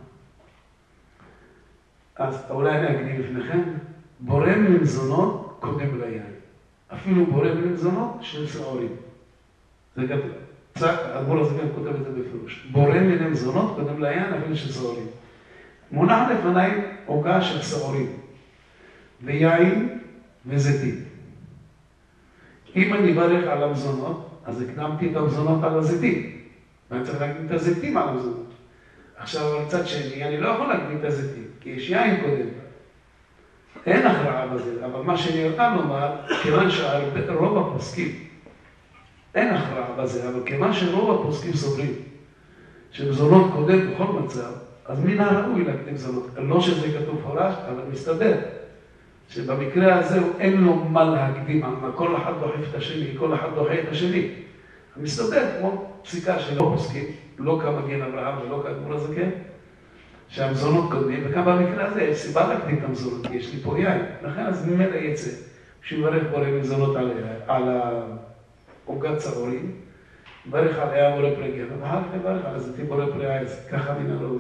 אז אולי אני אקדים לפניכם, בורא מן מזונות קודם ליין. אפילו בורא מן מזונות של שעורים. זה כתוב. האדמו"ר הזקן כותב את זה בפירוש. בורא מן מזונות קודם ליין, אפילו של שעורים. מונח לפניי עוגה של שעורים. ויין וזיתים. אם אני אברך על המזונות, אז הקדמתי את המזונות על הזיתים. ואני צריך להקדים את הזיתים על המזונות. עכשיו, על צד שני, אני לא יכול להקדים את הזיתים, כי יש יין קודם. אין הכרעה בזה, אבל מה שאני רוצה לומר, כיוון שרוב הפוסקים, אין הכרעה בזה, אבל כיוון שרוב הפוסקים סוברים, שמזונות קודם בכל מצב, אז מן הראוי להקדים מזונות. לא שזה כתוב חורש, אבל מסתבר שבמקרה הזה אין לו מה להקדים, כל אחד דוחף את השני, כל אחד דוחה את השני. מסתבר כמו פסיקה של הפוסקים, לא כמגן אברהם ולא כאדמו"ר הזקן, שהמזונות קודמים, וגם במקרה הזה יש סיבה להקדים את המזונות, כי יש לי פה יין, לכן אז ממילא יצא, שיברך בורא מזונות על העוגת צהורים, ברך עליה בורא פרי גבר, ואחר כך ברך על הזיתים בורא פרי העץ, ככה מן הראוי.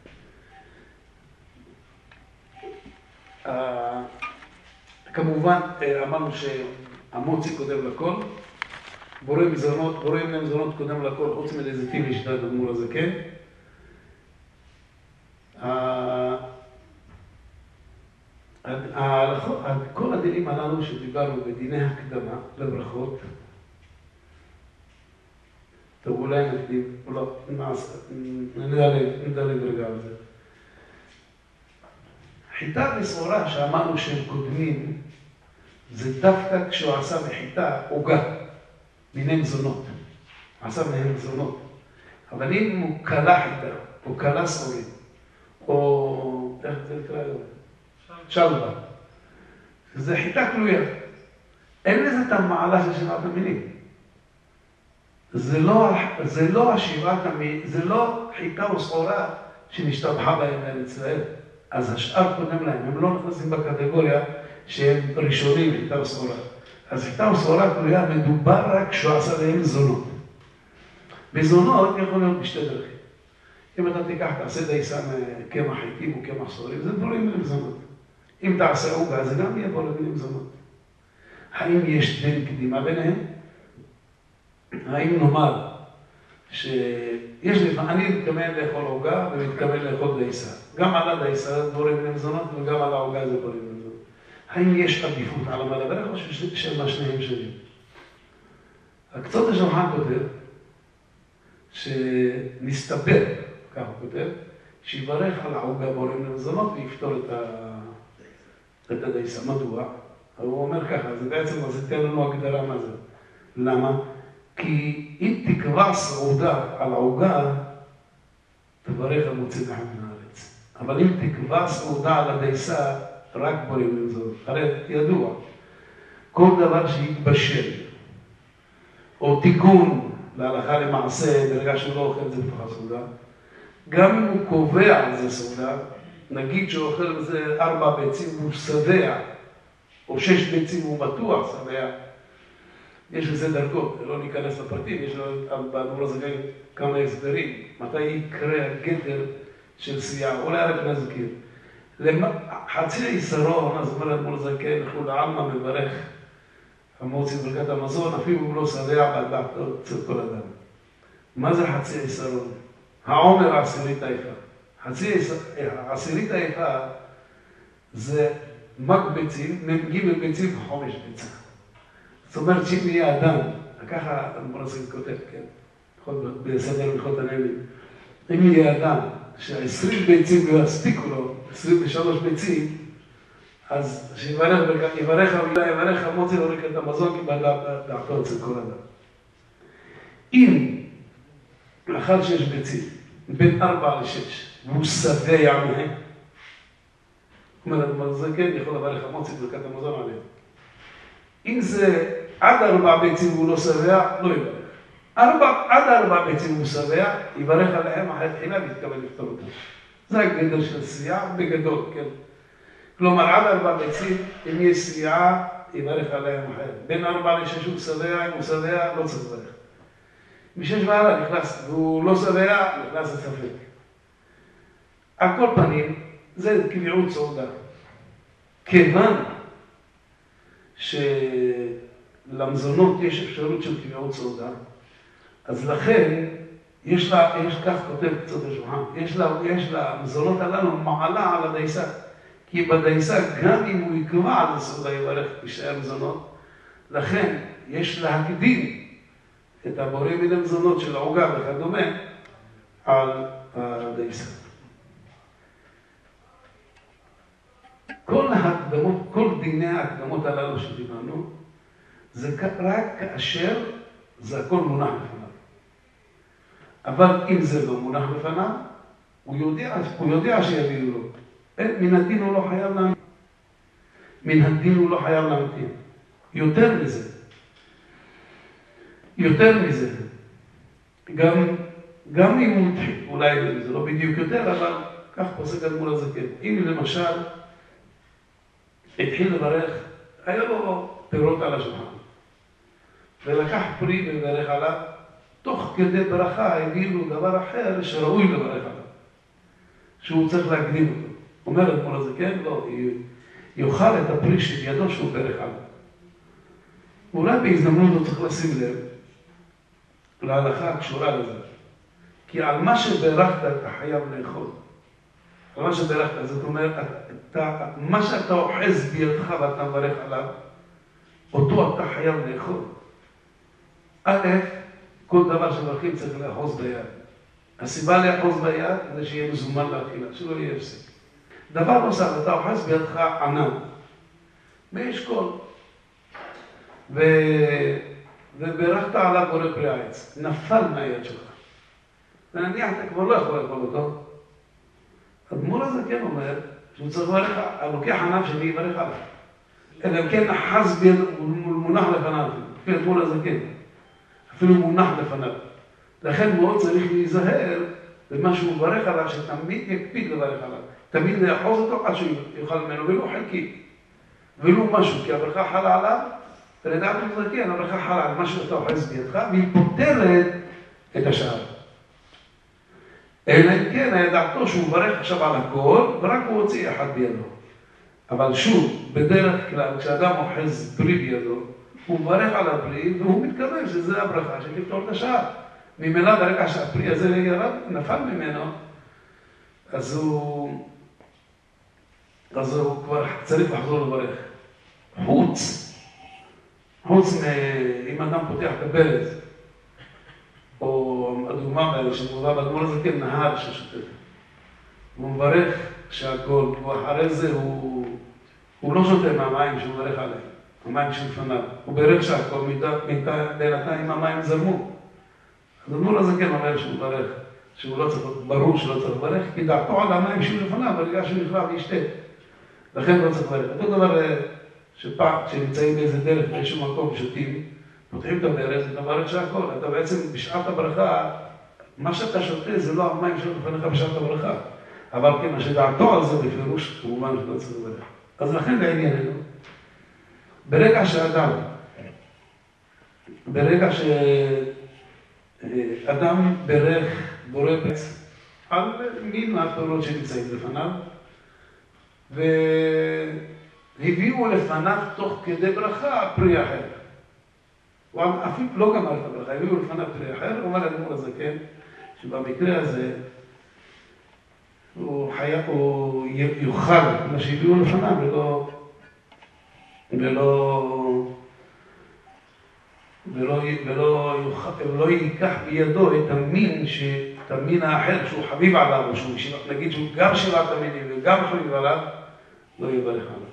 כמובן, אמרנו שהמוציא קודם לכל, בורא מזונות קודם לכל, חוץ מלזיתים לשיטת האדמו"ר הזקן. כל הדינים הללו שדיברנו בדיני הקדמה לברכות, טוב, אולי נקדים, לא, נדלג רגע על זה. חיטה וסחורה שאמרנו שהם קודמים, זה דווקא כשהוא עשה בחיטה עוגה, מיני מזונות. עשה מהם מזונות. אבל אם הוא קלה חיטה, או קלה סחורים, או, איך זה נקרא היום? שלווה. זה חיטה כלויה. אין לזה את המעלה של שבעת המינים. זה לא השבעת המינים, זה לא חיטה או סחורה שנשתבחה בהם בארץ ישראל. אז השאר קודם להם, הם לא נכנסים בקטגוריה שהם ראשונים חיטה או סחורה. אז חיטה או סחורה כלויה מדובר רק כשהוא עשה להם מזונות. מזונות יכול להיות בשתי דרכים. אם אתה תיקח, תעשה דייסה מקמח חיטים או קמח סחורים, זה דברים למזונות. אם תעשה עוגה, זה גם יהיה דברים למזונות. האם יש דין קדימה ביניהם? האם נאמר שיש לי, אני מתכוון לאכול עוגה ומתכוון לאכול דייסה. גם על הדייסה זה דברים למזונות וגם על העוגה זה דברים למזונות. האם יש עדיפות על מה לברך או שהם השניהם שלי? הקצות השולחן כותב שנסתבר, כך הוא כותב, שיברך על העוגה בוראים למזונות ויפתור את הדייסה. מדוע? הוא אומר ככה, זה בעצם אז תן לנו הגדרה מה זה. למה? כי אם תקבע סעודה על העוגה, תברך המוציא מחד מן הארץ. אבל אם תקבע סעודה על הדייסה, רק בוראים למזונות. הרי ידוע, כל דבר שיתבשל, או תיקון להלכה למעשה, ברגע שהוא לא אוכל את זה בתוך הסעודה, גם אם הוא קובע על זה סעודה, נגיד שהוא אוכל בזה 4 ביצים והוא שבע, או 6 ביצים והוא בטוח שבע, יש לזה דרגות, לא ניכנס לפרטים, יש לו באדמו"ר הזקן כמה הסברים, מתי יקרה הגדר של סיעה, אולי רק נזכיר. חצי היסרון, אז אומר האדמו"ר הזקן, לכו לעלמא מברך המוציא ברכת המזון, אפילו הוא לא שבע בדעתו אצל כל אדם. מה זה חצי היסרון? העומר העשירית היפה. העשירית היפה זה מק ביצים, מ"ג ביצים ו5 ביצים. זאת אומרת שאם יהיה אדם, ככה האדמו"ר הזקן כותב, כן? בסדר הלכות הנעימים. אם יהיה אדם ש20 ביצים לא יספיקו לו, 23 ביצים, אז שיברך המוציא ברכת המזון, כי בדעתו אצל כל אדם. אם לאחר 6 ביצים, בין 4 ל-6, והוא שבע מהם, אומר האדמו"ר הזקן, יכול לברך המוציא ברכת המזון עליהם. אם זה עד 4 ביצים והוא לא שבע, לא יברך. עד 4 ביצים הוא שבע, יברך עליהם אחרי תחילה ויתקבל לפתור אותם. זה הגדר של סיעה בגדול, כן? כלומר, עד 4 ביצים, אם יש סיעה, יברך עליהם אחרת. בין 4 ל-6 הוא שבע, אם הוא שבע, לא צריך לברך. מ-6 ועלה נכנס, והוא לא שבע, נכנס לספק. על כל פנים, זה קביעות סעודה. כיוון שלמזונות יש אפשרות של קביעות סעודה, אז לכן, כך כותב קצות השולחן, יש למזונות הללו מעלה על הדייסה. כי בדייסה, גם אם הוא יקבע על הסעודה יברך יישאר מזונות, לכן יש להקדים את הבורא מן המזונות של העוגה וכדומה על הדייסה. כל ההקדמות, כל דיני ההקדמות הללו שדיברנו, זה רק כאשר זה הכל מונח בפניו. אבל אם זה לא מונח בפניו, הוא יודע שיביאו לו. מן הדין הוא לא חייב להמתין. מן הדין הוא לא חייב להמתין. יותר מזה. גם אם הוא התחיל, אולי זה לא בדיוק יותר, אבל כך פוסק אדמו"ר הזקן. אם למשל התחיל לברך, היה לו פירות על השולחן, ולקח פרי וברך עליו, תוך כדי ברכה הביא לו דבר אחר שראוי לברך עליו, שהוא צריך להקדים אותו. אומר אדמו"ר הזקן, לא, יאכל את הפרי שבידו שהוא ברך עליו. אולי בהזדמנות הוא צריך לשים לב להלכה הקשורה לזה. כי על מה שברכת אתה חייב לאכול. על מה שברכת, זאת אומרת, מה שאתה אוחז בידך ואתה מברך עליו, אותו אתה חייב לאכול. א', כל דבר שמברכים צריך לאחוז ביד. הסיבה לאחוז ביד זה שיהיה מזומן לאכילה, שלא יהיה הפסק. דבר נוסף, אתה אוחז בידך ענן, מאשכול, וברכת עליו בורא פרי העץ, נפל מהיד שלך. ונניח אתה כבר לא יכול לאכול אותו. אדמו"ר הזקן אומר שהוא צריך לברך, לוקח ענף שאני יברך עליו. אלא אם כן אחז ביד, הוא מונח לפניו, לפי אדמו"ר הזקן. אפילו מונח לפניו. לכן מאוד צריך להיזהר במה שהוא מברך עליו, שתמיד יקפיד לברך עליו. תמיד לאחוז אותו עד שהוא יאכל ממנו, ולא חלקי. ולא משהו, כי הברכה חלה עליו, ולדעת הזקן, הברכה חלה על מה שאתה אוחז בידך, והיא פותרת את השאר. אלא אם כן, היה דעתו שהוא מברך עכשיו על הכל, ורק הוא הוציא אחד בידו. אבל שוב, בדרך כלל, כשאדם אוחז פרי בידו, הוא מברך על הפרי, והוא מתכוון שזה הברכה שתפתור את השאר. ממילא ברגע שהפרי הזה ירד, נפל ממנו, אז הוא כבר צריך לחזור לברך. חוץ אם אדם פותח את הברז, או הדוגמה שמובא באדמו"ר הזקן, נהר ששוטף. הוא מברך שהכל, ואחרי זה הוא לא שותה מהמים שהוא מברך עליהם, המים שלפניו. הוא ברך שהכל, בינתיים המים זרמו. אדמו"ר הזקן אומר שהוא מברך, שהוא לא צריך, ברור שלא צריך לברך, כי דעתו על המים שהוא לפניו, ברגע שהוא נכנע וישתה. לכן לא צריך לברך. אותו דבר שפעם, כשנמצאים באיזה דרך, באיזשהו מקום שותים, פותחים את הברז, אתה מברך שהכל. אתה בעצם בשעת הברכה, מה שאתה שותה זה לא המים שלו לפניך בשעת הברכה. אבל כן, מה שדעתו על זה בפירוש, כמובן שלא צריך לברך. אז לכן לענייננו, ברגע שאדם ברך בורא פרץ על מין מהפירות שנמצאים לפניו, והביאו לפניו תוך כדי ברכה פרי אחר. הוא אפילו לא גמר את הברכה, הביאו לפניו פרי אחר, הוא אומר לאדמו"ר הזקן, שבמקרה הזה הוא יוכל מה שהביאו לפניו ולא ייקח בידו את המין האחר שהוא חביב עליו, או שהוא נגיד שהוא גם שבעת המינים וגם חביב עליו, לא יברך עליו.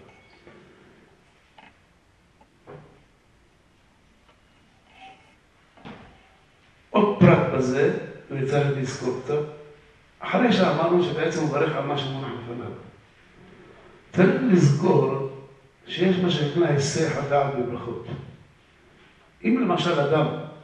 עוד פרט בזה, וצריך לזכור קצת, אחרי שאמרנו שבעצם הוא ברך על מה שמונח לפניו. צריך לזכור שיש מה שנקרא היסח הדעת בברכות. אם למשל אדם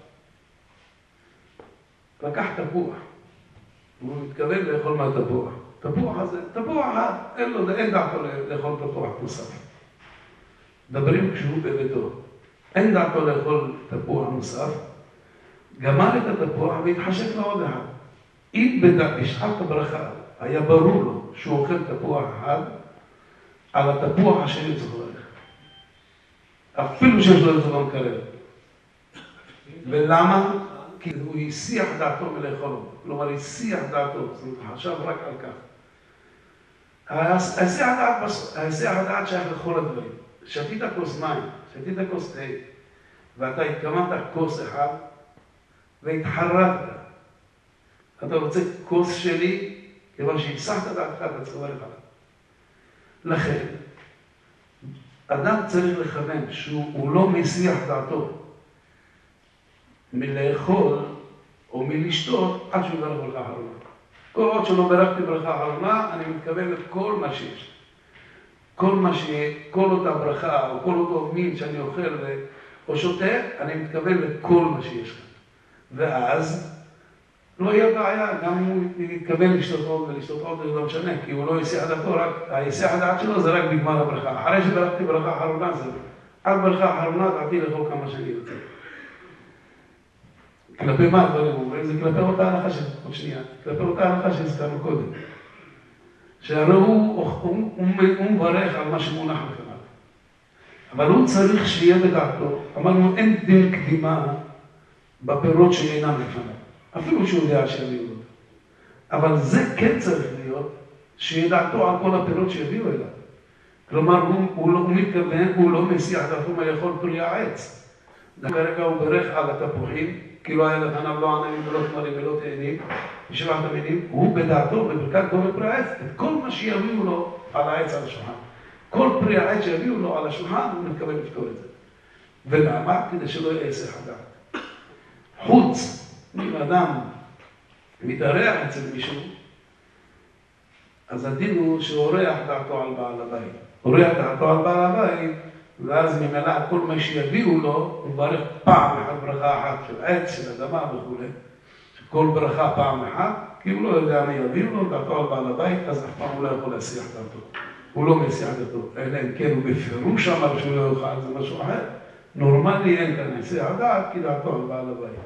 לקח תפוח, והוא מתכוון לאכול מהתפוח, תפוח הזה, תפוח אחד, אין דעתו לאכול תפוח נוסף. מדברים כשהוא בביתו, אין דעתו לאכול תפוח נוסף, גמר את התפוח והתחשק לו עוד אחד. אם בשעת הברכה היה ברור לו שהוא אוכל תפוח אחד, על התפוח השני צריך לברך. אפילו שיש לו את זה במקרב. ולמה? כי הוא הסיח דעתו מלאכולו. כלומר, הסיח דעתו, זאת אומרת, חשב רק על כך. ההיסח הדעת שייך לכל הדברים. שתית כוס מים, שתית כוס תה, ואתה התכוונת כוס אחד, והתחרטת. אתה רוצה כוס שלי, כיוון שהפסחת דעתך, אתה צריך לברך עליו. לכן, אדם צריך לכוון שהוא לא מסיח דעתו מלאכול או מלשתות עד שהוא יברך ברכה אחרונה. כל עוד שלא ברכתי ברכה אחרונה, אני מתכוון לכל מה שיש. כל אותה ברכה או כל אותו מין שאני אוכל או שותה, אני מתכוון לכל מה שיש כאן. ואז לא יהיה בעיה, גם אם הוא יתכוון לשתות עוד ולשתות עוד, זה לא משנה, כי הוא לא יסיח דעתו, רק היסיח הדעת שלו זה רק בגמר הברכה. אחרי שברכתי ברכה אחרונה, זה עד ברכה אחרונה דעתי לאכול כמה שאני רוצה. כלפי מה הדברים אומרים? זה כלפי אותה הלכה של עוד שנייה, כלפי אותה הלכה שהזכרנו קודם. שהרי הוא מברך על מה שמונח לפניו. אבל הוא צריך שיהיה בדעתו, אמרנו אין דין קדימה בפירות שאינם לפניו. אפילו שהוא יודע שיביאו לו. אבל זה כן צריך להיות שידעתו על כל הפירות שיביאו אליו. כלומר, הוא לא מתכוון, הוא לא מסיח דעתו מה יכול פרי העץ. כרגע הוא ברך על התפוחים, כי לא היה לפניו לא עננים ולא תמרים ולא תאנים, בשבעת המינים, הוא בדעתו בברכת כל פרי העץ, את כל מה שיביאו לו על העץ על השולחן. כל פרי העץ שיביאו לו על השולחן, הוא מתכוון לפתור את זה. ולמה? כדי שלא יהיה היסח הדעת. חוץ אם אדם מתארח אצל מישהו, אז הדין הוא שאורח דעתו על בעל הבית. אורח דעתו על בעל הבית, ואז ממילא כל מה שיביאו לו, הוא מברך פעם אחת ברכה אחת של עץ, של אדמה וכו'. כל ברכה פעם אחת, כי הוא לא יודע מה יביאו לו, דעתו על בעל הבית, אז אף פעם הוא לא יכול להסיח דעתו. הוא לא מסיח דעתו, אלא אם כן הוא בפירוש אמר שהוא לא יוכל, זה משהו אחר. נורמלי אין כאן היסח דעת, כי דעתו על בעל הבית.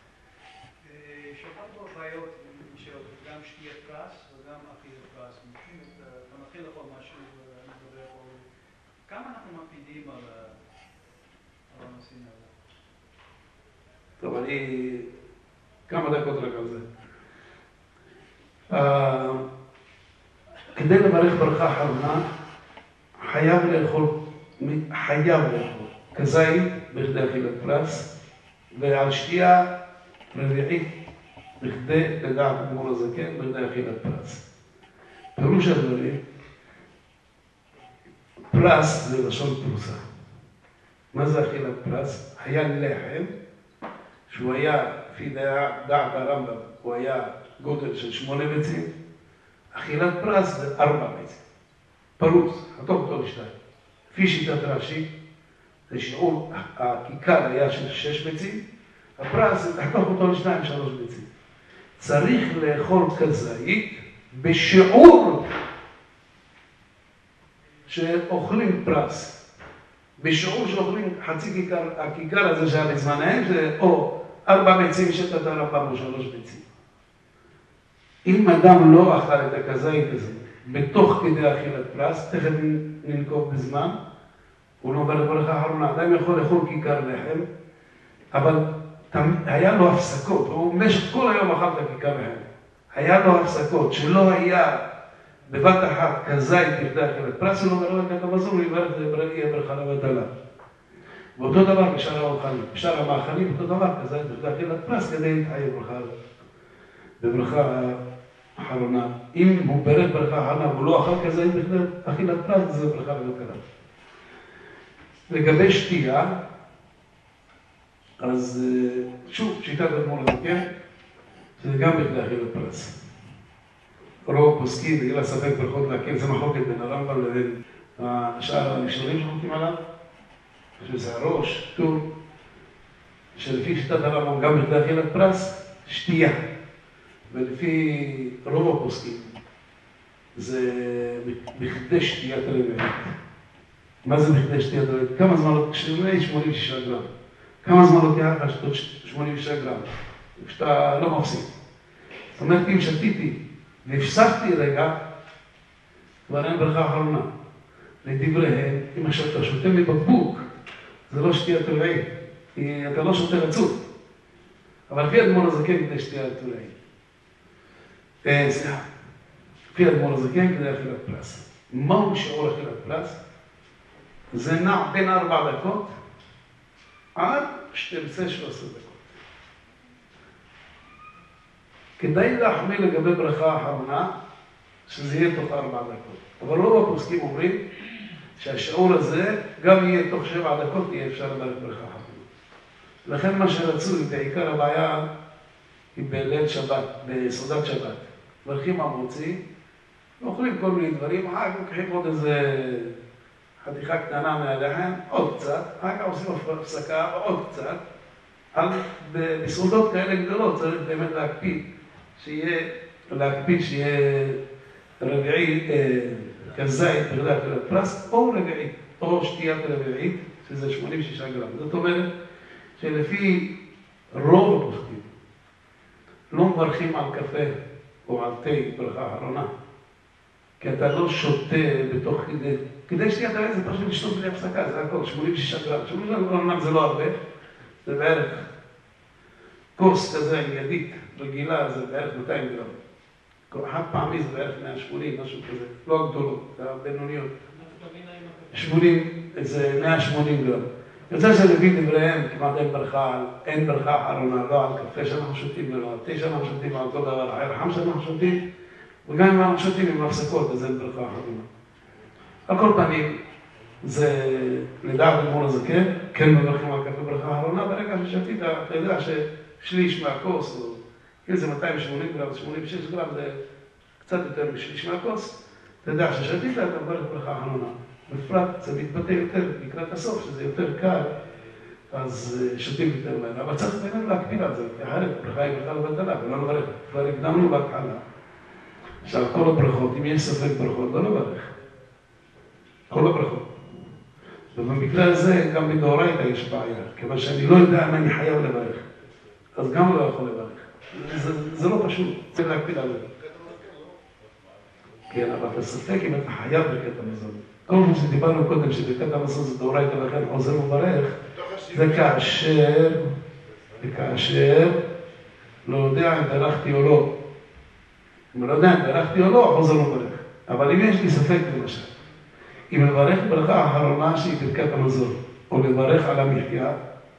שבת ברכיות, גם שתיית פרס וגם אכילת פרס. אתה מתחיל לאכול משהו ומדבר פה. כמה אנחנו מקפידים על הנושאים האלה? טוב, אני כמה דקות רק על זה. כדי לברך ברכה אחרונה, חייב לאכול כזית בכדי אכילת פרס, ועל שתייה רביעית בכדי לדעת גמור הזקן, בכדי אכילת פרס. פירוש הדברים, פרס זה לשון פרוסה. מה זה אכילת פרס? היה לחם, שהוא היה, לפי דעת הרמב"ם, הוא היה גודל של 8 ביצים. אכילת פרס זה 4 ביצים. פרוס, חתוך אותו לשתיים. לפי שיטת רש"י, זה שיעור, הכיכר היה של 6 ביצים, הפרס זה תחתוך אותו לשתיים, 3 ביצים. צריך לאכול כזית בשיעור שאוכלים פרס. בשיעור שאוכלים חצי כיכר, הכיכר הזה שהיה בזמנהם, זה או 4 ביצים שתת 4 או 3 ביצים. אם אדם לא אכל את הכזית הזה, בתוך כדי אכילת פרס, תכף ננקוב בזמן, הוא לא ברך ברכה אחרונה, אדם יכול לאכול כיכר לחם, אבל היה לו הפסקות, הוא במשך כל היום אכל את הכיכר לחם. היה לו הפסקות שלא היה בבת אחת כזית בכדי אכילת פרס, הוא לא ברך את המזון, הוא יברך יהיה ברכה לבטלה. ואותו דבר בשאר המאכלים. בשאר המאכלים אותו דבר, כזית בכדי אכילת פרס, כדי להתחייב בברכה אחרונה. אם הוא ברך ברכה אחרונה והוא לא אכל כזית בכדי אכילת פרס, זה ברכה לבטלה. לגבי שתייה, אז שוב, שיטת אדמו"ר הזקן, שזה גם בכדי אכילת פרס. רוב פוסקים, בגלל הספק ברכות להקל, זה מחלוקת בין הרמב"ם לבין השאר המשלמים שחוקים עליו, שזה הראש, טור, שלפי שיטת הרמב"ם גם בכדי אכילת פרס, שתייה. ולפי רוב הפוסקים, זה בכדי שתיית רביעית. מה זה בכדי שתיית רביעית? כמה זמן לוקח? 86 גרם. כמה זמן לוקח לך שתות 86 גרם? כשאתה לא מפסיק. זאת אומרת, אם שתיתי והפסקתי רגע, כבר אין ברכה אחרונה. לדבריהם, אם אתה שותה מבקבוק, זה לא שתיית רביעית. אתה לא שותה רצוף. אבל לפי אדמו"ר הזקן בכדי שתיית רביעית. סליחה. לפי אדמו"ר הזקן כדי אכילת פלס. מהו שיעור אכילת פלס? זה נע בין 4 דקות עד 12-13 דקות. כדאי להחמיא לגבי ברכה האחרונה, שזה יהיה תוך 4 דקות. אבל רוב הפוסקים אומרים שהשיעור הזה גם יהיה תוך 7 דקות, יהיה אפשר לברך ברכה האחרונה. לכן מה שרצו, בעיקר הבעיה היא בליל שבת, בסעודת שבת. מברכים המוציא, ואוכלים כל מיני דברים, אחר כך לוקחים עוד איזה חתיכה קטנה מהלחם, עוד קצת, אחר כך עושים הפסקה ועוד קצת. בסעודות כאלה גדולות צריך באמת להקפיד שיהיה רביעי כזית בכדי אכילת פלס, או רביעי, או שתיית רביעית, שזה 86 גרם. זאת אומרת שלפי רוב הפוסקים לא מברכים על קפה או על תה ברכה האחרונה, כי אתה לא שותה בתוך כדי שתיית רביעית זה פשוט לשתות בלי הפסקה, זה הכל, 86 גרם. 86 גרם זה לא הרבה, זה בערך כוס כזה עם ידית רגילה, זה בערך 200 גרם. חד פעמי זה בערך 180, משהו כזה, לא הגדולות, זה הבינוניות. 80, זה 180 גרם. יוצא שלפי דבריהם כמעט אין ברכה אחרונה, לא על קפה שאנחנו שותים, ולא על תה שאנחנו שותים, על כל דבר אחר חם שאנחנו שותים, וגם אם אנחנו שותים עם הפסקות, אז אין ברכה אחרונה. על כל פנים, זה לדעת אדמו"ר הזקן, כן מברכים על קפה ברכה האחרונה, ברגע ששתית, אתה יודע ששליש מהכוס, או אם זה 280 גרם, 86 גרם, זה קצת יותר משליש מהכוס, אתה יודע ששתית, אתה מברך ברכה האחרונה. בפרט זה מתבטא יותר לקראת הסוף, שזה יותר קל, אז שותים יותר מהר. אבל צריך באמת להקפיד על זה, כי אחרת ברכה היא ברכה לבטלה, ולא לברך. כבר הקדמנו בהתחלה. עכשיו, כל הברכות, אם יש ספק ברכות, לא לברך. כל הברכות. ובמקרה הזה, גם בדאורייתא יש בעיה, כיוון שאני לא יודע אם אני חייב לברך. אז גם לא יכול לברך. זה לא פשוט, צריך להקפיד על זה. כן, אבל אתה ספק אם אתה חייב ברכת המזון. כל מה שדיברנו קודם, שברכת המזון זה דאורייתא לכן חוזר וברך, זה כאשר לא יודע אם ברכתי או לא. אם לא יודע אם ברכתי או לא, חוזר וברך. אבל אם יש לי ספק למשל, אם לברך ברכה האחרונה שהיא ברכת המזון, או לברך על המחיה,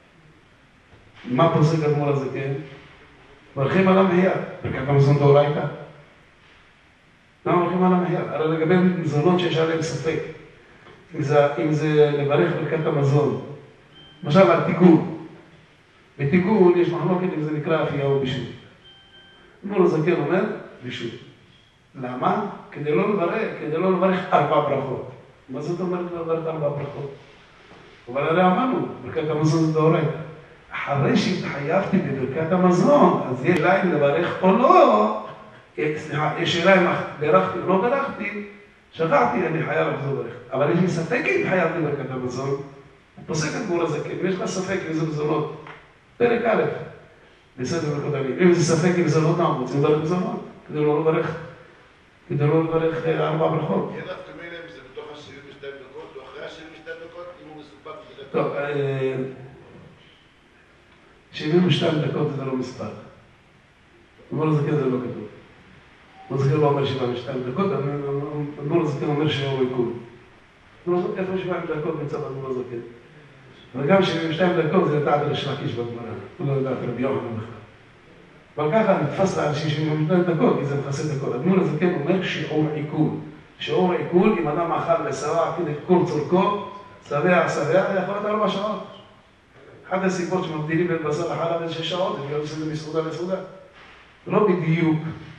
מה פוסק אדמו"ר הזקן? מברכים על המחיה, ברכת המזון דאורייתא. למה מברכים על המחיה? הרי לגבי מזונות שיש עליהם ספק, אם זה לברך ברכת המזון, למשל על טיגול. בטיגול יש מחלוקת אם זה נקרא אפייה או בישול. אדמו"ר הזקן אומר בישול. למה? כדי לא לברך 4 ברכות. מה זאת אומרת לברך 4 ברכות? אבל הרי אמרנו, ברכת המזון זה דאורייתא. אחרי שהתחייבתי בברכת המזון, אז יש שאלה אם לברך או לא, סליחה, יש שאלה אם ברכתי או לא ברכתי, שכחתי, אני חייב לחזור ברך. אבל יש לי ספק אם חייבתי ברכת המזון, פוסק אדמו"ר הזקן, אם יש לך ספק אם זה מזונות, פרק א', בסדר בקודמים, אם זה ספק אם מזונות נעמוד, רוצים לברך מזונות, כדי לא לברך 4 ברכות. יהיה דווקא מילה אם זה בתוך ה-72 דקות, או אחרי ה-72 דקות, אם הוא מסופק בדרך. טוב, 72 דקות זה לא מספר. אדמו"ר הזקן זה לא כתוב. אדמו"ר הזקן לא אומר 72 דקות, אדמו"ר הזקן אומר שהוא עיכול. איפה 72 דקות נמצא באדמו"ר הזקן? וגם 72 דקות זה לדעת ריש לקיש בגמרא, הוא לא יודעת רבי יוחנן בכלל. אבל ככה נתפס לאנשים 72 דקות, כי זה מכסה את הכל. אדמו"ר הזקן אומר שיעור עיכול. שיעור עיכול, אם אדם אכל ושבע כדי כל צורכו, שבע, יכול להיות 4 שעות. אחת הסיבות שמבדילים בין בשר לחלב בין 6 שעות, זה בגלל שזה מסעודה לסעודה. לא בדיוק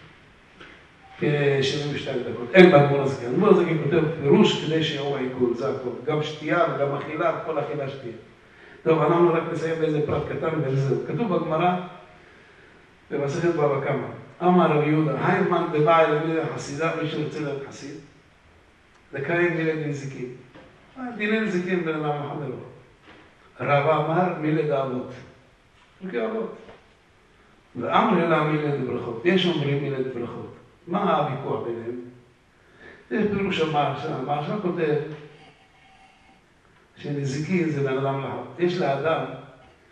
כ-72 דקות. אין באדמו"ר הזקן. אדמו"ר הזקן כותב פירוש כדי שיעור העיכול, זה הכל. גם שתייה וגם אכילה, כל אכילה שתייה. טוב, אנחנו רק נסיים באיזה פרט קטן וזהו. כתוב בגמרא, במסכת בבא קמא, אמר רבי יהודה, היימן בבעל מילה חסידה, מי שרוצה להיות חסיד, לקיים מילה נזיקין. דיני נזיקין בן אדם אחד אלוהו. רב אמר מילד אבות. חוקי אבות. ואמר לה מילד ברכות. יש אומרים מילד ברכות. מה הוויכוח ביניהם? זה פירוש המהרש"ל כותב שנזיקין זה בן אדם לחב. יש לאדם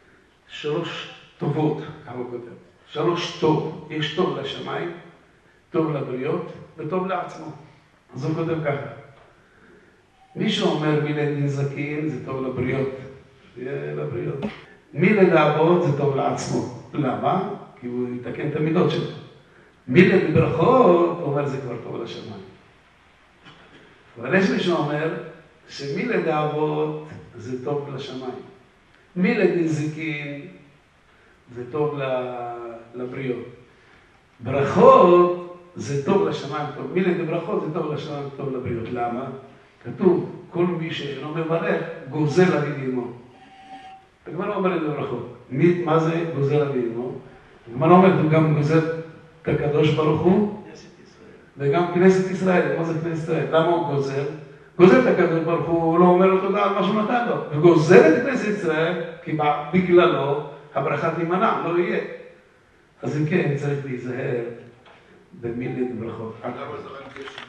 3 טובות, כמה הוא כותב. 3 טוב. יש טוב לשמיים, טוב לבריות וטוב לעצמו. אז הוא כותב ככה. מי שאומר מילי נזקין זה טוב לבריות. לבריות. מילי לעבוד זה טוב לעצמו. למה? כי הוא יתקן את המידות שלו. מילי בברכות, הוא אומר זה כבר טוב לשמיים. אבל יש מי שאומר שמילי לעבוד זה טוב לשמיים. מילי נזקין זה טוב לבריות. ברכות זה טוב לשמיים, טוב. מילי בברכות זה טוב לשמיים, טוב לבריות. למה? כתוב, כל מי שאינו מברך, גוזל אביו אמו. הגמרא אומרת בברכות. מה זה גוזל אביו אמו? הגמרא אומרת, הוא גם גוזל את הקדוש ברוך הוא, וגם כנסת ישראל. מה זה כנסת ישראל? למה הוא גוזל? גוזל את הקדוש ברוך הוא לא אומר לו תודה על מה שהוא נתן לו. וגוזל את כנסת ישראל, כי בגללו הברכה תימנע, לא יהיה. אז אם כן, צריך להיזהר במילי בברכות. למה זה רק גשם?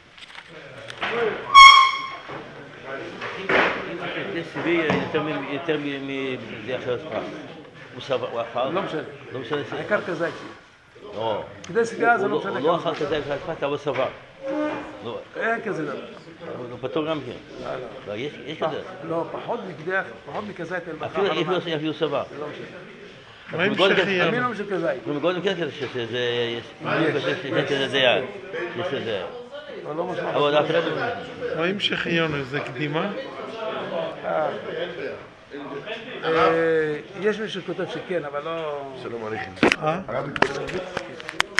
זה סיבי יותר מזה אחר ספר. הוא אכל? לא משנה. לא משנה. העיקר כזית. לא. כדי סביעה זה לא משנה. הוא לא אכל כזית של הספר, אבל סבר. אין כזה דבר. הוא פתור גם כן. לא, יש כזה. לא, פחות מכזית אל בחר. אפילו סבר. לא משנה. מה עם שחיין? המינימום של כזית. ומגודם כן כזה שזה... יש כזה דעה. יש כזה... לא משמעות. אבל אחרי... מה עם שחיין? זה קדימה? יש מי שכותב שכן, אבל לא... שלום עליכם. אה?